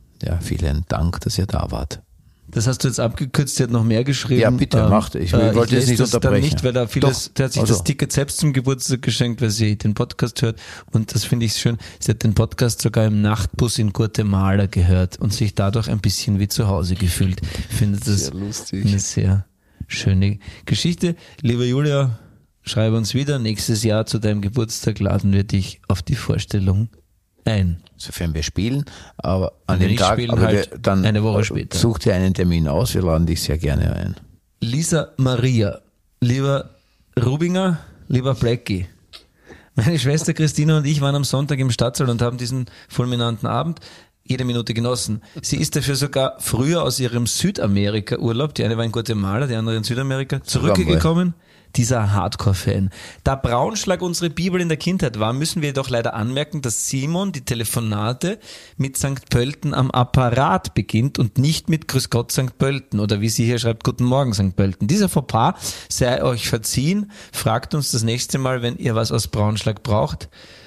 vielen Dank, dass ihr da wart. Das hast du jetzt abgekürzt, sie hat noch mehr geschrieben. Ja, bitte, macht. Ich wollte es nicht unterbrechen. Dann nicht, weil da vieles, der hat sich das Ticket selbst zum Geburtstag geschenkt, weil sie den Podcast hört. Und das finde ich schön. Sie hat den Podcast sogar im Nachtbus in Guatemala gehört und sich dadurch ein bisschen wie zu Hause gefühlt. Ich finde das sehr lustig. Eine sehr schöne Geschichte. Liebe Julia, schreibe uns wieder. Nächstes Jahr zu deinem Geburtstag laden wir dich auf die Vorstellung ein. Sofern wir spielen, aber an dem Tag, aber halt dann eine Woche später. Such dir einen Termin aus, wir laden dich sehr gerne ein. Lisa Maria, lieber Rubinger, lieber Blackie, meine Schwester Christina und ich waren am Sonntag im Stadtsaal und haben diesen fulminanten Abend jede Minute genossen. Sie ist dafür sogar früher aus ihrem Südamerika-Urlaub, die eine war in Guatemala, die andere in Südamerika, zurückgekommen. Dieser Hardcore-Fan. Da Braunschlag unsere Bibel in der Kindheit war, müssen wir jedoch leider anmerken, dass Simon die Telefonate mit St. Pölten am Apparat beginnt und nicht mit Grüß Gott St. Pölten oder wie sie hier schreibt, Guten Morgen St. Pölten. Dieser Fauxpas sei euch verziehen. Fragt uns das nächste Mal, wenn ihr was aus Braunschlag braucht.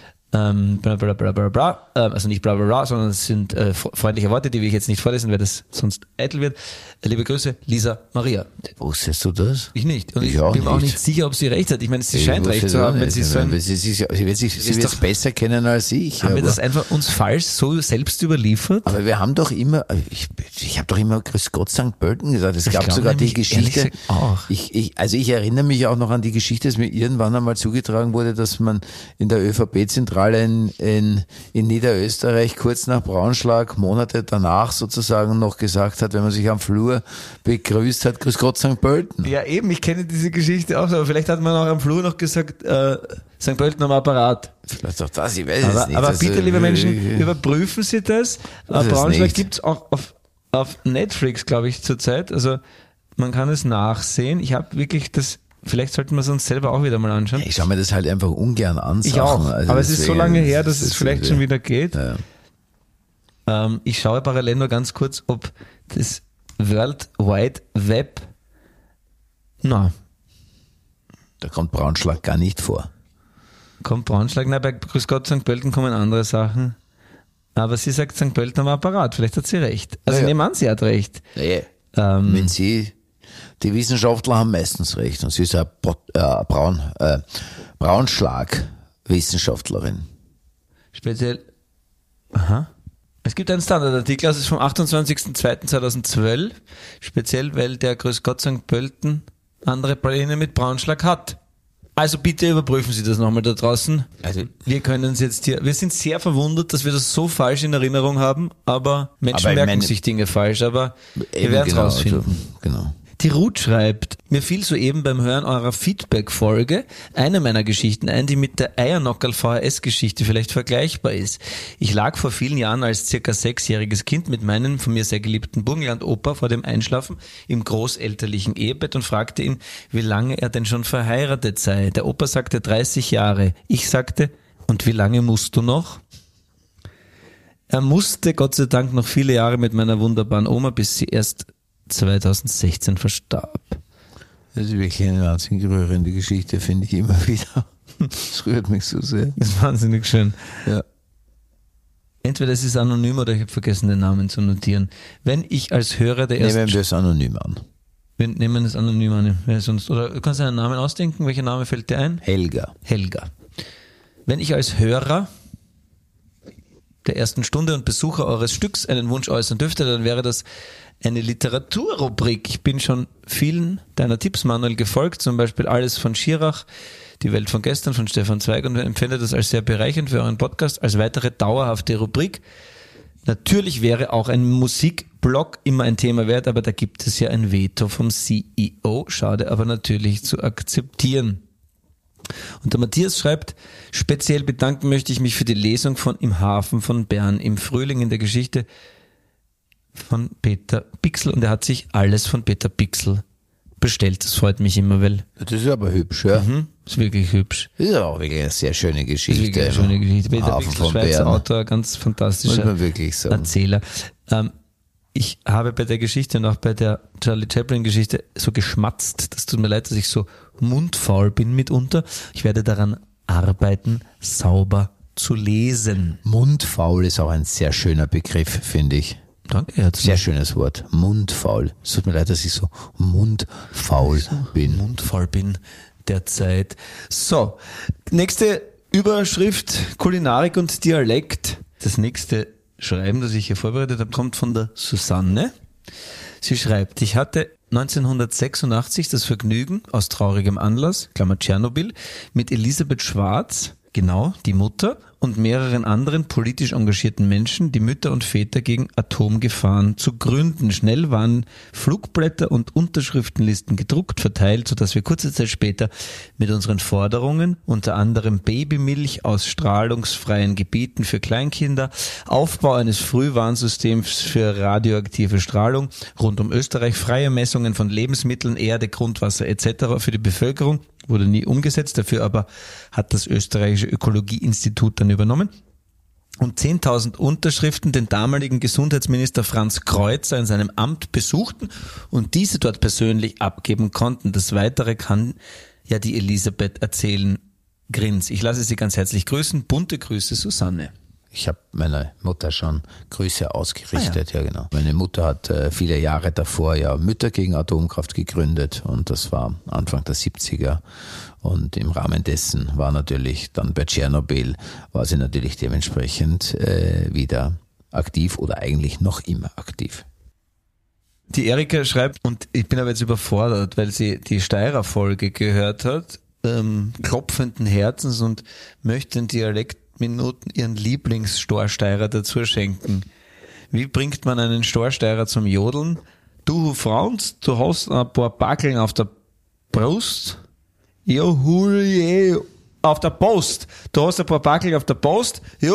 Bla bla bla bla bla. Also nicht bla bla bla, sondern es sind freundliche Worte, die will ich jetzt nicht vorlesen, weil das sonst eitel wird. Liebe Grüße, Lisa Maria. Wusstest du das? Ich nicht. Und ich bin mir auch nicht sicher, ob sie recht hat. Ich meine, sie scheint recht zu haben, wenn sie so ein... Sie wird es besser kennen als ich. Haben wir das einfach uns falsch so selbst überliefert? Aber wir haben doch immer, ich habe doch immer Grüß Gott St. Pölten gesagt. Es gab sogar die Geschichte. Auch. Ich erinnere mich auch noch an die Geschichte, dass mir irgendwann einmal zugetragen wurde, dass man in der ÖVP-Zentrale Fall in Niederösterreich kurz nach Braunschlag, Monate danach sozusagen noch gesagt hat, wenn man sich am Flur begrüßt hat, grüß Gott St. Pölten. Ja eben, ich kenne diese Geschichte auch so, aber vielleicht hat man auch am Flur noch gesagt, St. Pölten am Apparat. Vielleicht auch das, ich weiß es nicht. Aber bitte, liebe Menschen, überprüfen Sie das. Braunschlag gibt's auch auf Netflix, glaube ich, zurzeit. Also man kann es nachsehen. Ich habe wirklich das, vielleicht sollten wir es uns selber auch wieder mal anschauen. Ich schaue mir das halt einfach ungern an. Ich auch, also aber es ist so lange her, dass es vielleicht schon wieder geht. Ja. Ich schaue parallel nur ganz kurz, ob das World Wide Web, da kommt Braunschlag gar nicht vor. Kommt Braunschlag? Nein, bei Grüß Gott St. Pölten kommen andere Sachen. Aber sie sagt St. Pölten am Apparat. Vielleicht hat sie recht. Also ich nehme an, sie hat recht. Nee. Wenn die Wissenschaftler haben meistens recht. Und sie ist eine Braunschlag-Wissenschaftlerin. Speziell. Aha. Es gibt einen Standardartikel, das ist vom 28.02.2012. Speziell, weil der Grüß Gott St. Pölten andere Pläne mit Braunschlag hat. Also bitte überprüfen Sie das nochmal da draußen. Also wir können es jetzt hier, wir sind sehr verwundert, dass wir das so falsch in Erinnerung haben, aber Menschen merken sich Dinge falsch, aber wir werden es rausfinden. Also, genau. Die Ruth schreibt, mir fiel soeben beim Hören eurer Feedback-Folge eine meiner Geschichten ein, die mit der Eiernockerl-VHS-Geschichte vielleicht vergleichbar ist. Ich lag vor vielen Jahren als circa 6-jähriges Kind mit meinem von mir sehr geliebten Burgenland-Opa vor dem Einschlafen im großelterlichen Ehebett und fragte ihn, wie lange er denn schon verheiratet sei. Der Opa sagte 30 Jahre. Ich sagte, und wie lange musst du noch? Er musste Gott sei Dank noch viele Jahre mit meiner wunderbaren Oma, bis sie erst 2016 verstarb. Das ist wirklich eine wahnsinnig rührende Geschichte, finde ich immer wieder. Das rührt mich so sehr. Das ist wahnsinnig schön. Ja. Entweder es ist anonym oder ich habe vergessen, den Namen zu notieren. Wenn ich als Hörer der ersten... Nehmen wir es anonym an. Wir nehmen es anonym an. Wer sonst, oder du kannst einen Namen ausdenken. Welcher Name fällt dir ein? Helga. Wenn ich als Hörer der ersten Stunde und Besucher eures Stücks einen Wunsch äußern dürfte, dann wäre das eine Literaturrubrik. Ich bin schon vielen deiner Tipps, Manuel, gefolgt, zum Beispiel Alles von Schirach, Die Welt von gestern von Stefan Zweig, und empfinde das als sehr bereichernd für euren Podcast, als weitere dauerhafte Rubrik. Natürlich wäre auch ein Musikblog immer ein Thema wert, aber da gibt es ja ein Veto vom CEO. Schade, aber natürlich zu akzeptieren. Und der Matthias schreibt, speziell bedanken möchte ich mich für die Lesung von Im Hafen von Bern im Frühling in der Geschichte von Peter Pixel, und er hat sich alles von Peter Pixel bestellt. Das freut mich immer, weil... Das ist aber hübsch, ja. Ist wirklich hübsch. Das ist auch wirklich eine sehr schöne Geschichte. Das ist wirklich eine schöne Geschichte. Peter Hafen Pixel, von Schweizer Bern. Autor, ganz fantastischer Muss man wirklich sagen. Erzähler. Ich habe bei der Geschichte und auch bei der Charlie Chaplin Geschichte so geschmatzt. Das tut mir leid, dass ich so mundfaul bin mitunter. Ich werde daran arbeiten, sauber zu lesen. Mundfaul ist auch ein sehr schöner Begriff, finde ich. Danke, herzlich. Sehr schönes Wort. Mundfaul. Es tut mir leid, dass ich so mundfaul bin. Mundfaul bin derzeit. So, nächste Überschrift, Kulinarik und Dialekt. Das nächste Schreiben, das ich hier vorbereitet habe, kommt von der Susanne. Sie schreibt, ich hatte 1986 das Vergnügen, aus traurigem Anlass, Klammer Tschernobyl, mit Elisabeth Schwarz, genau, die Mutter, und mehreren anderen politisch engagierten Menschen, die Mütter und Väter gegen Atomgefahren zu gründen. Schnell waren Flugblätter und Unterschriftenlisten gedruckt, verteilt, sodass wir kurze Zeit später mit unseren Forderungen, unter anderem Babymilch aus strahlungsfreien Gebieten für Kleinkinder, Aufbau eines Frühwarnsystems für radioaktive Strahlung rund um Österreich, freie Messungen von Lebensmitteln, Erde, Grundwasser etc. für die Bevölkerung, wurde nie umgesetzt, dafür aber hat das österreichische Ökologieinstitut dann übernommen, und 10.000 Unterschriften den damaligen Gesundheitsminister Franz Kreuzer in seinem Amt besuchten und diese dort persönlich abgeben konnten. Das Weitere kann ja die Elisabeth erzählen. Grins. Ich lasse Sie ganz herzlich grüßen. Bunte Grüße, Susanne. Ich habe meiner Mutter schon Grüße ausgerichtet, Ah, ja genau. Meine Mutter hat viele Jahre davor ja Mütter gegen Atomkraft gegründet, und das war Anfang der 70er, und im Rahmen dessen war natürlich dann bei Tschernobyl, war sie natürlich dementsprechend wieder aktiv oder eigentlich noch immer aktiv. Die Erika schreibt, und ich bin aber jetzt überfordert, weil sie die Steirer-Folge gehört hat, klopfenden Herzens, und möchte den Dialekt Minuten ihren Lieblingsstorsteirer dazu schenken. Wie bringt man einen Storsteirer zum Jodeln? Du Franz, du hast ein paar Backeln auf der Brust. Ja, Hulie auf der Post. Du hast ein paar Backeln auf der Post. Ja,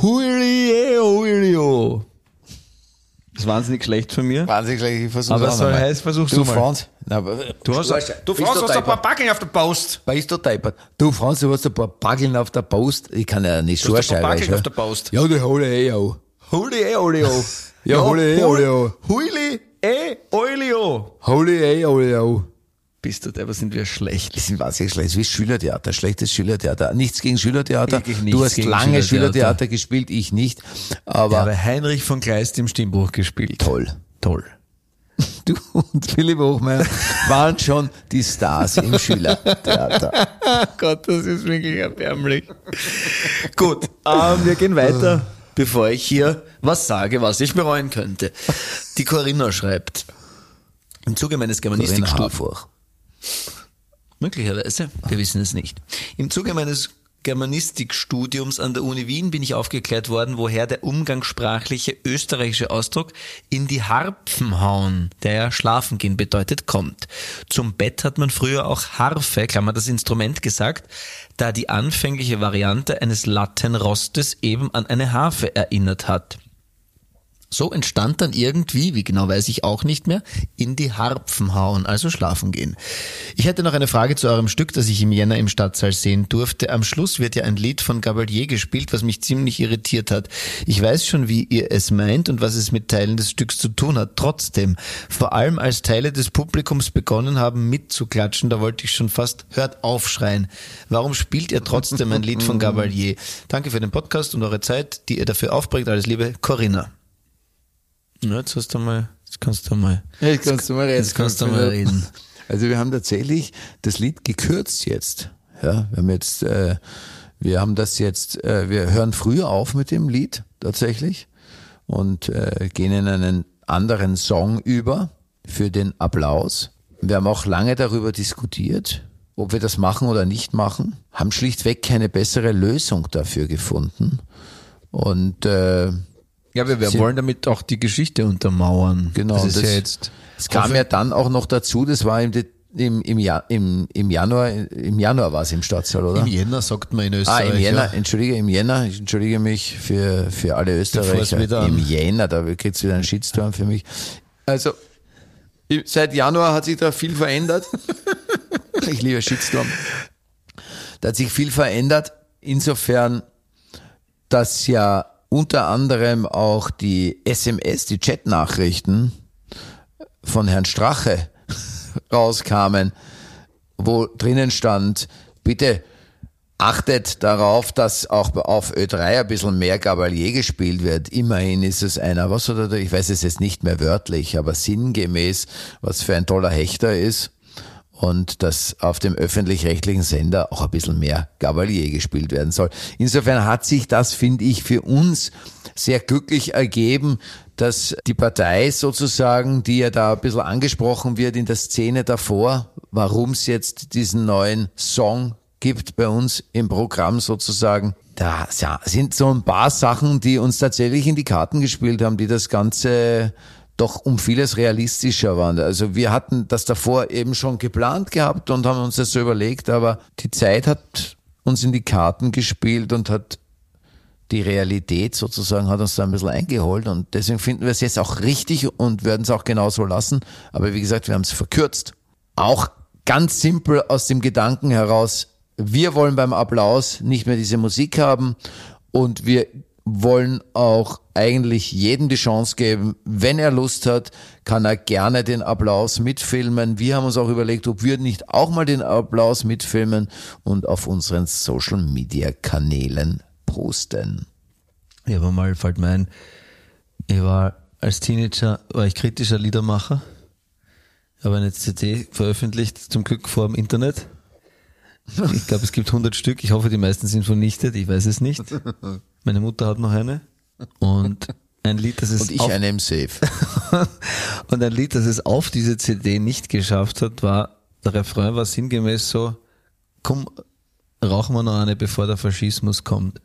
Hulie. Das ist wahnsinnig schlecht von mir. Wahnsinnig schlecht, ich versuch's aber auch es soll nochmal. heißt, versuchst du mal. Franz, na, aber Du Franz, hast ein paar Backeln auf der Post. Bist du deppert? Du Franz, du hast ein paar Backeln auf der Post. Ich kann ja nicht Du hast ein Storsteirer. paar Backeln auf der Post. Ja, die hole ich auch. Hulie. Ja, hole auch. Hulie, Olio. Hole auch. Bist du, aber sind wir schlecht. Das sind wahnsinnig schlecht. Das ist wie Schülertheater, schlechtes Schülertheater. Nichts gegen Schülertheater. Wirklich nichts Du hast gegen lange Schülertheater. Schülertheater gespielt, ich nicht. Aber Aber Heinrich von Kleist im Stimmbruch gespielt. toll. Du und Philipp Hochmeier waren schon die Stars im Schülertheater. Gott, das ist wirklich erbärmlich. Gut, wir gehen weiter, bevor ich hier was sage, was ich bereuen könnte. Die Corinna schreibt, im Zuge meines Germanistikstudiums, möglicherweise, wir wissen es nicht, im Zuge meines Germanistikstudiums an der Uni Wien bin ich aufgeklärt worden, woher der umgangssprachliche österreichische Ausdruck in die Harpfen hauen, der ja schlafen gehen bedeutet, kommt. Zum Bett hat man früher auch Harfe, Klammer das Instrument, gesagt, da die anfängliche Variante eines Lattenrostes eben an eine Harfe erinnert hat. So entstand dann irgendwie, wie genau weiß ich auch nicht mehr, in die Harpfen hauen, also schlafen gehen. Ich hätte noch eine Frage zu eurem Stück, das ich im Jänner im Stadtsaal sehen durfte. Am Schluss wird ja ein Lied von Gabalier gespielt, was mich ziemlich irritiert hat. Ich weiß schon, wie ihr es meint und was es mit Teilen des Stücks zu tun hat. Trotzdem, vor allem als Teile des Publikums begonnen haben mitzuklatschen, da wollte ich schon fast, hört auf schreien. Warum spielt ihr trotzdem ein Lied von Gabalier? Danke für den Podcast und eure Zeit, die ihr dafür aufbringt. Alles Liebe, Corinna. Ja, jetzt kannst du mal reden. Also wir haben tatsächlich das Lied gekürzt jetzt. Ja, wir hören früher auf mit dem Lied tatsächlich und gehen in einen anderen Song über für den Applaus. Wir haben auch lange darüber diskutiert, ob wir das machen oder nicht machen, haben schlichtweg keine bessere Lösung dafür gefunden und ja, wir wollen damit auch die Geschichte untermauern. Genau. Das ist ja jetzt. Es kam ja dann auch noch dazu, das war im Januar war es im Stadtsaal, oder? Im Jänner sagt man in Österreich. Im Jänner, ja. ich entschuldige mich für alle Österreicher. Im Jänner, da gibt's wieder einen Shitstorm für mich. Also, seit Januar hat sich da viel verändert. Ich liebe Shitstorm. Da hat sich viel verändert, insofern, dass ja unter anderem auch die SMS, die Chatnachrichten von Herrn Strache rauskamen, wo drinnen stand, bitte achtet darauf, dass auch auf Ö3 ein bisschen mehr Gabalier gespielt wird. Immerhin ist es ich weiß es jetzt nicht mehr wörtlich, aber sinngemäß, was für ein toller Hechter ist. Und dass auf dem öffentlich-rechtlichen Sender auch ein bisschen mehr Gabalier gespielt werden soll. Insofern hat sich das, finde ich, für uns sehr glücklich ergeben, dass die Partei sozusagen, die ja da ein bisschen angesprochen wird in der Szene davor, warum es jetzt diesen neuen Song gibt bei uns im Programm sozusagen, da sind so ein paar Sachen, die uns tatsächlich in die Karten gespielt haben, die das Ganze doch um vieles realistischer waren. Also wir hatten das davor eben schon geplant gehabt und haben uns das so überlegt, aber die Zeit hat uns in die Karten gespielt und hat die Realität sozusagen hat uns da ein bisschen eingeholt und deswegen finden wir es jetzt auch richtig und werden es auch genauso lassen. Aber wie gesagt, wir haben es verkürzt. Auch ganz simpel aus dem Gedanken heraus, wir wollen beim Applaus nicht mehr diese Musik haben und wir wollen auch eigentlich jedem die Chance geben, wenn er Lust hat, kann er gerne den Applaus mitfilmen. Wir haben uns auch überlegt, ob wir nicht auch mal den Applaus mitfilmen und auf unseren Social-Media-Kanälen posten. Ja, aber mal fällt mir ein, als Teenager war ich kritischer Liedermacher, habe eine CD veröffentlicht, zum Glück vor dem Internet. Ich glaube, es gibt 100 Stück. Ich hoffe, die meisten sind vernichtet. Ich weiß es nicht. Meine Mutter hat noch eine. Und ein Lied, das es und ich eine im Safe. Und ein Lied, das es auf diese CD nicht geschafft hat, der Refrain war sinngemäß so, komm, rauchen wir noch eine, bevor der Faschismus kommt.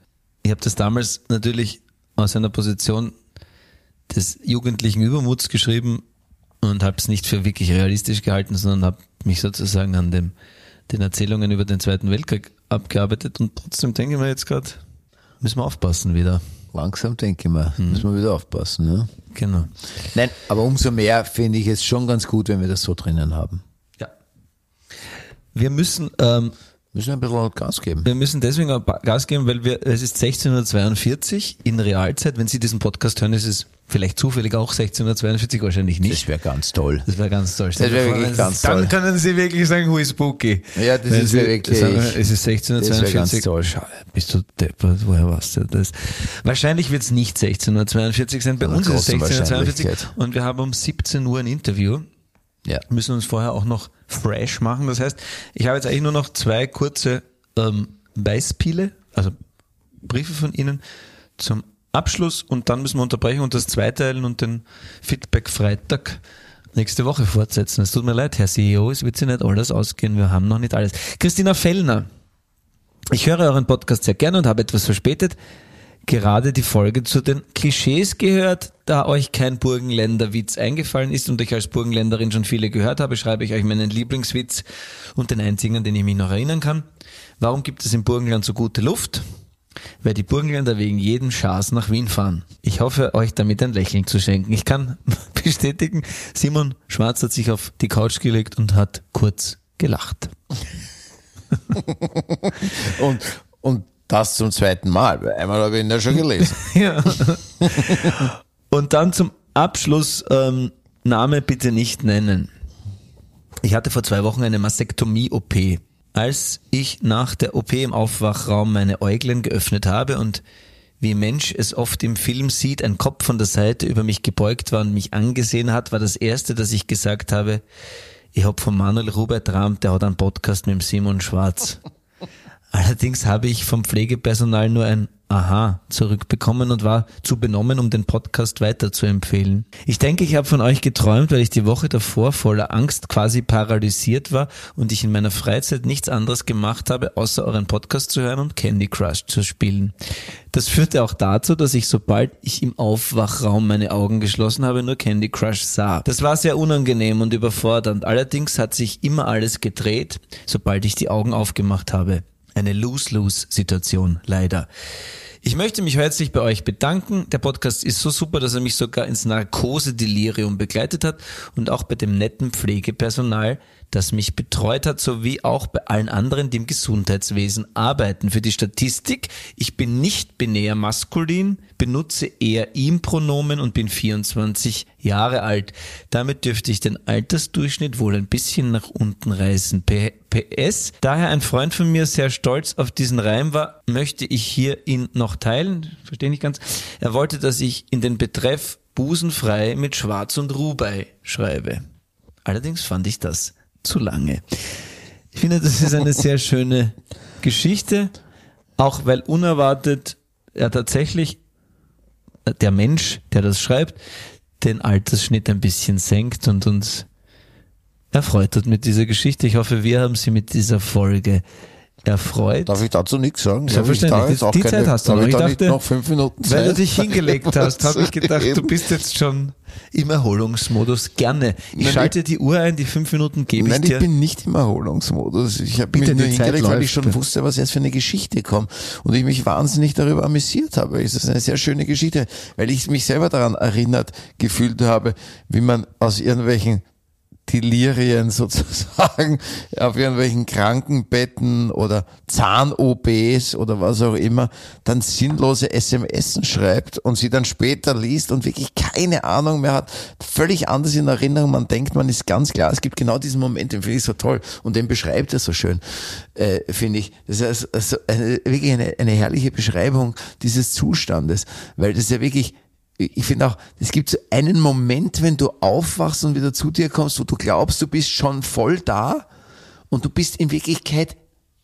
Ich habe das damals natürlich aus einer Position des jugendlichen Übermuts geschrieben und habe es nicht für wirklich realistisch gehalten, sondern habe mich sozusagen an den Erzählungen über den Zweiten Weltkrieg abgearbeitet und trotzdem denke ich mir jetzt gerade, müssen wir aufpassen wieder. Langsam denke ich mir, müssen wir wieder aufpassen. Ja? Genau. Nein, aber umso mehr finde ich es schon ganz gut, wenn wir das so drinnen haben. Ja. Wir müssen ein bisschen Gas geben. Wir müssen deswegen auch Gas geben, weil es ist 16:42 in Realzeit. Wenn Sie diesen Podcast hören, ist es vielleicht zufällig auch 16:42, wahrscheinlich nicht. Das wäre ganz toll. Das wäre ganz toll. Das wäre wirklich ganz toll. Dann können Sie wirklich sagen, who is spooky. Ja, das ist wirklich. Es ist 16:42. Das wäre ganz toll. Schau, bist du deppert, woher warst du das? Wahrscheinlich wird es nicht 16:42 sein. Bei uns ist es 16:42 und wir haben um 17 Uhr ein Interview. Ja. Müssen uns vorher auch noch fresh machen. Das heißt, ich habe jetzt eigentlich nur noch 2 kurze Beispiele, also Briefe von Ihnen zum Abschluss und dann müssen wir unterbrechen und das zweiteilen und den Feedback-Freitag nächste Woche fortsetzen. Es tut mir leid, Herr CEO, es wird sich nicht alles ausgehen, wir haben noch nicht alles. Christina Fellner, ich höre euren Podcast sehr gerne und habe etwas verspätet gerade die Folge zu den Klischees gehört. Da euch kein Burgenländer-Witz eingefallen ist und ich als Burgenländerin schon viele gehört habe, schreibe ich euch meinen Lieblingswitz und den einzigen, an den ich mich noch erinnern kann. Warum gibt es im Burgenland so gute Luft? Weil die Burgenländer wegen jeden Schaß nach Wien fahren. Ich hoffe, euch damit ein Lächeln zu schenken. Ich kann bestätigen, Simon Schwarz hat sich auf die Couch gelegt und hat kurz gelacht. Und das zum zweiten Mal, weil einmal habe ich ihn ja schon gelesen. Ja. Und dann zum Abschluss, Name bitte nicht nennen. Ich hatte vor 2 Wochen eine Mastektomie-OP. Als ich nach der OP im Aufwachraum meine Äuglein geöffnet habe und wie Mensch es oft im Film sieht, ein Kopf von der Seite über mich gebeugt war und mich angesehen hat, war das Erste, dass ich gesagt habe, ich hab von Manuel Rubert träumt, der hat einen Podcast mit dem Simon Schwarz. Allerdings habe ich vom Pflegepersonal nur ein Aha zurückbekommen und war zu benommen, um den Podcast weiter zu empfehlen. Ich denke, ich habe von euch geträumt, weil ich die Woche davor voller Angst quasi paralysiert war und ich in meiner Freizeit nichts anderes gemacht habe, außer euren Podcast zu hören und Candy Crush zu spielen. Das führte auch dazu, dass ich, sobald ich im Aufwachraum meine Augen geschlossen habe, nur Candy Crush sah. Das war sehr unangenehm und überfordernd. Allerdings hat sich immer alles gedreht, sobald ich die Augen aufgemacht habe. Eine Lose-Lose-Situation, leider. Ich möchte mich herzlich bei euch bedanken. Der Podcast ist so super, dass er mich sogar ins Narkosedelirium begleitet hat und auch bei dem netten Pflegepersonal, das mich betreut hat, sowie auch bei allen anderen, die im Gesundheitswesen arbeiten. Für die Statistik, ich bin nicht binär maskulin, benutze eher ihm-Pronomen und bin 24 Jahre alt. Damit dürfte ich den Altersdurchschnitt wohl ein bisschen nach unten reißen. PS, daher ein Freund von mir sehr stolz auf diesen Reim war, möchte ich hier ihn noch teilen. Verstehe nicht ganz. Er wollte, dass ich in den Betreff busenfrei mit Schwarz und Rubai schreibe. Allerdings fand ich das zu lange. Ich finde, das ist eine sehr schöne Geschichte, auch weil unerwartet er tatsächlich, der Mensch, der das schreibt, den Altersschnitt ein bisschen senkt und uns erfreut hat mit dieser Geschichte. Ich hoffe, wir haben Sie mit dieser Folge erfreut. Darf ich dazu nichts sagen? Selbstverständlich. Die Zeit hast du noch. Ich dachte, noch 5 Minuten Zeit. Weil du dich hingelegt hast, habe ich gedacht, du bist jetzt schon im Erholungsmodus. Gerne. Ich schalte die Uhr ein, die 5 Minuten gebe ich dir. Nein, ich bin nicht im Erholungsmodus. Ich habe mich nur hingelegt, weil ich schon wusste, was jetzt für eine Geschichte kommt. Und ich mich wahnsinnig darüber amüsiert habe. Es ist eine sehr schöne Geschichte, weil ich mich selber daran erinnert gefühlt habe, wie man aus irgendwelchen Delirien sozusagen auf irgendwelchen Krankenbetten oder Zahn-OPs oder was auch immer dann sinnlose SMSen schreibt und sie dann später liest und wirklich keine Ahnung mehr hat, völlig anders in Erinnerung. Man denkt, man ist ganz klar. Es gibt genau diesen Moment, den finde ich so toll und den beschreibt er so schön, finde ich. Das ist also wirklich eine herrliche Beschreibung dieses Zustandes, weil das ja wirklich, ich finde auch, es gibt so einen Moment, wenn du aufwachst und wieder zu dir kommst, wo du glaubst, du bist schon voll da und du bist in Wirklichkeit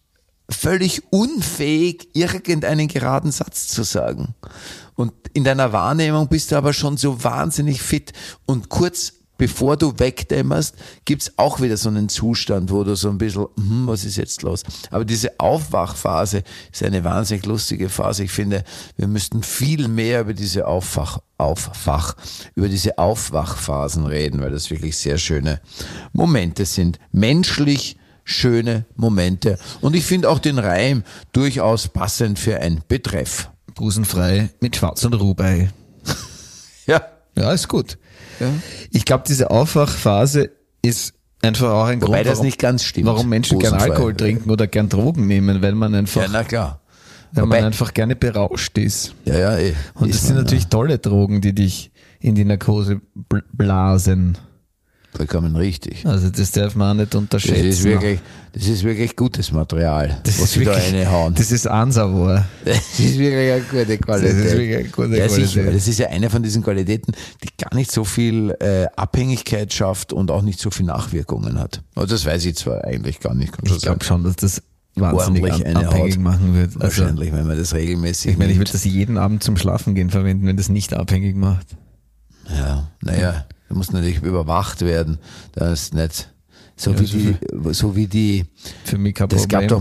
völlig unfähig, irgendeinen geraden Satz zu sagen. Und in deiner Wahrnehmung bist du aber schon so wahnsinnig fit und kurz bevor du wegdämmerst, gibt's auch wieder so einen Zustand, wo du so ein bisschen, was ist jetzt los? Aber diese Aufwachphase ist eine wahnsinnig lustige Phase. Ich finde, wir müssten viel mehr über diese über diese Aufwachphasen reden, weil das wirklich sehr schöne Momente sind. Menschlich schöne Momente. Und ich finde auch den Reim durchaus passend für ein Betreff. Busenfrei mit Schwarz und Rubai. Ja. Ja, ist gut. Ja. Ich glaube, diese Aufwachphase ist einfach auch ein Wobei Grund, das nicht ganz stimmt. warum Menschen gern Busenfrei. Alkohol trinken oder gern Drogen nehmen, weil man einfach, Ja, na klar. weil Wobei- man einfach gerne berauscht ist. Ja, eh. Und das sind natürlich tolle Drogen, die dich in die Narkose blasen. Vollkommen richtig. Also das darf man auch nicht unterschätzen. Das ist wirklich gutes Material, Das was ist sie da wirklich, reinhauen. das ist Ansauer. Das ist wirklich eine gute Qualität. Das ist wirklich eine gute Ja, sicher, Qualität. das ist ja eine von diesen Qualitäten, die gar nicht so viel Abhängigkeit schafft und auch nicht so viel Nachwirkungen hat. Aber das weiß ich zwar eigentlich gar nicht. Kann schon Ich glaube sein. schon, dass das wahnsinnig Ordentlich eine abhängig Haut. machen wird. Also, Wahrscheinlich, wenn man das regelmäßig ich meine, ich nimmt. würde das jeden Abend zum Schlafen gehen verwenden, wenn das nicht abhängig macht. Ja, naja, du musst natürlich überwacht werden. Das ist nicht so Ja, wie die, Für mich kein das Problem.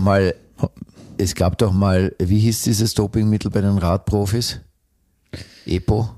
es gab doch mal, wie hieß dieses Dopingmittel bei den Radprofis? EPO?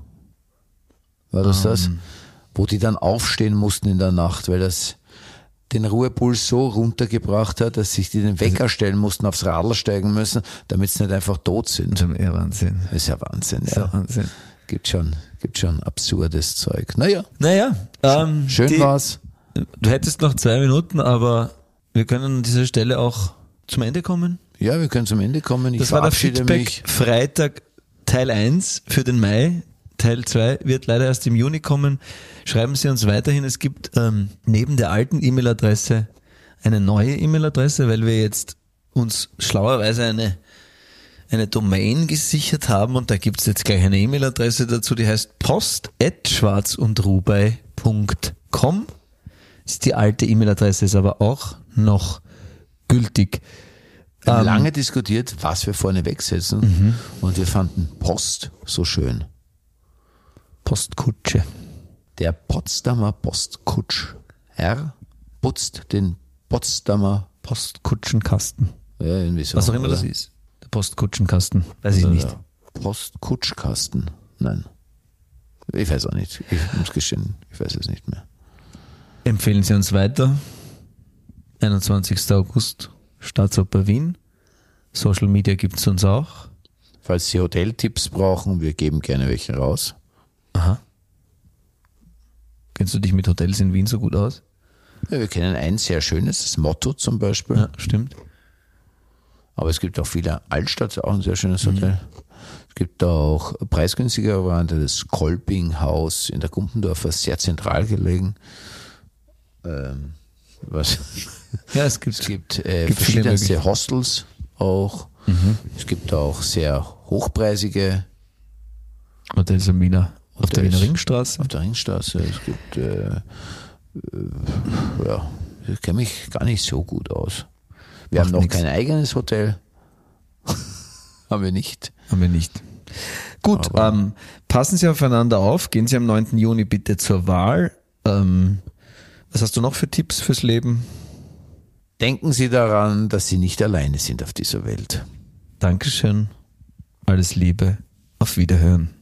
War das? Wo die dann aufstehen mussten in der Nacht, weil das den Ruhepuls so runtergebracht hat, dass sich die den Wecker stellen mussten, aufs Radl steigen müssen, damit sie nicht einfach tot sind. Schon eher Wahnsinn. Das ist ja Wahnsinn, Das ist ja. ja Wahnsinn. Gibt schon absurdes Zeug. Naja, Naja, schön war's. Du hättest noch 2 Minuten, aber wir können an dieser Stelle auch zum Ende kommen. Ja, wir können zum Ende kommen. Ich Das war der verabschiede Feedback mich. Freitag Teil 1 für den Mai. Teil 2 wird leider erst im Juni kommen. Schreiben Sie uns weiterhin. Es gibt neben der alten E-Mail-Adresse eine neue E-Mail-Adresse, weil wir jetzt uns schlauerweise eine Domain gesichert haben und da gibt's jetzt gleich eine E-Mail-Adresse dazu, die heißt post@schwarzundrubai.com. Ist die alte E-Mail-Adresse, ist aber auch noch gültig. Wir haben lange diskutiert, was wir vorne wegsetzen und wir fanden Post so schön. Postkutsche. Der Potsdamer Postkutsch. Er putzt den Potsdamer, Postkutschenkasten. ja, irgendwie so. Was auch immer oder? das ist. Der Postkutschenkasten. Weiß ich Oder nicht. der Postkutschkasten. Nein. Ich weiß auch nicht. Ich muss gestehen, ich weiß es nicht mehr. Empfehlen Sie uns weiter. 21. August, Staatsoper Wien. Social Media gibt's uns auch. Falls Sie Hoteltipps brauchen, wir geben gerne welche raus. Aha. Kennst du dich mit Hotels in Wien so gut aus? Ja, wir kennen ein sehr schönes, das Motto zum Beispiel. Ja, stimmt. Aber es gibt auch viele, Altstadt ist auch ein sehr schönes Hotel. Es gibt auch preisgünstigere Variante, das Kolpinghaus in der Gumpendorfer, sehr zentral gelegen. Was? Ja, es gibt viele verschiedenste Hostels auch. Es gibt auch sehr hochpreisige Hotels am Wiener. Auf der Hotels. Wiener Ringstraße. auf der Ringstraße. Es gibt, ja, ich kenne mich gar nicht so gut aus. Wir Macht haben noch nix. kein eigenes Hotel. Haben wir nicht. Haben wir nicht. Gut, passen Sie aufeinander auf. Gehen Sie am 9. Juni bitte zur Wahl. Was hast du noch für Tipps fürs Leben? Denken Sie daran, dass Sie nicht alleine sind auf dieser Welt. Dankeschön. Alles Liebe. Auf Wiederhören.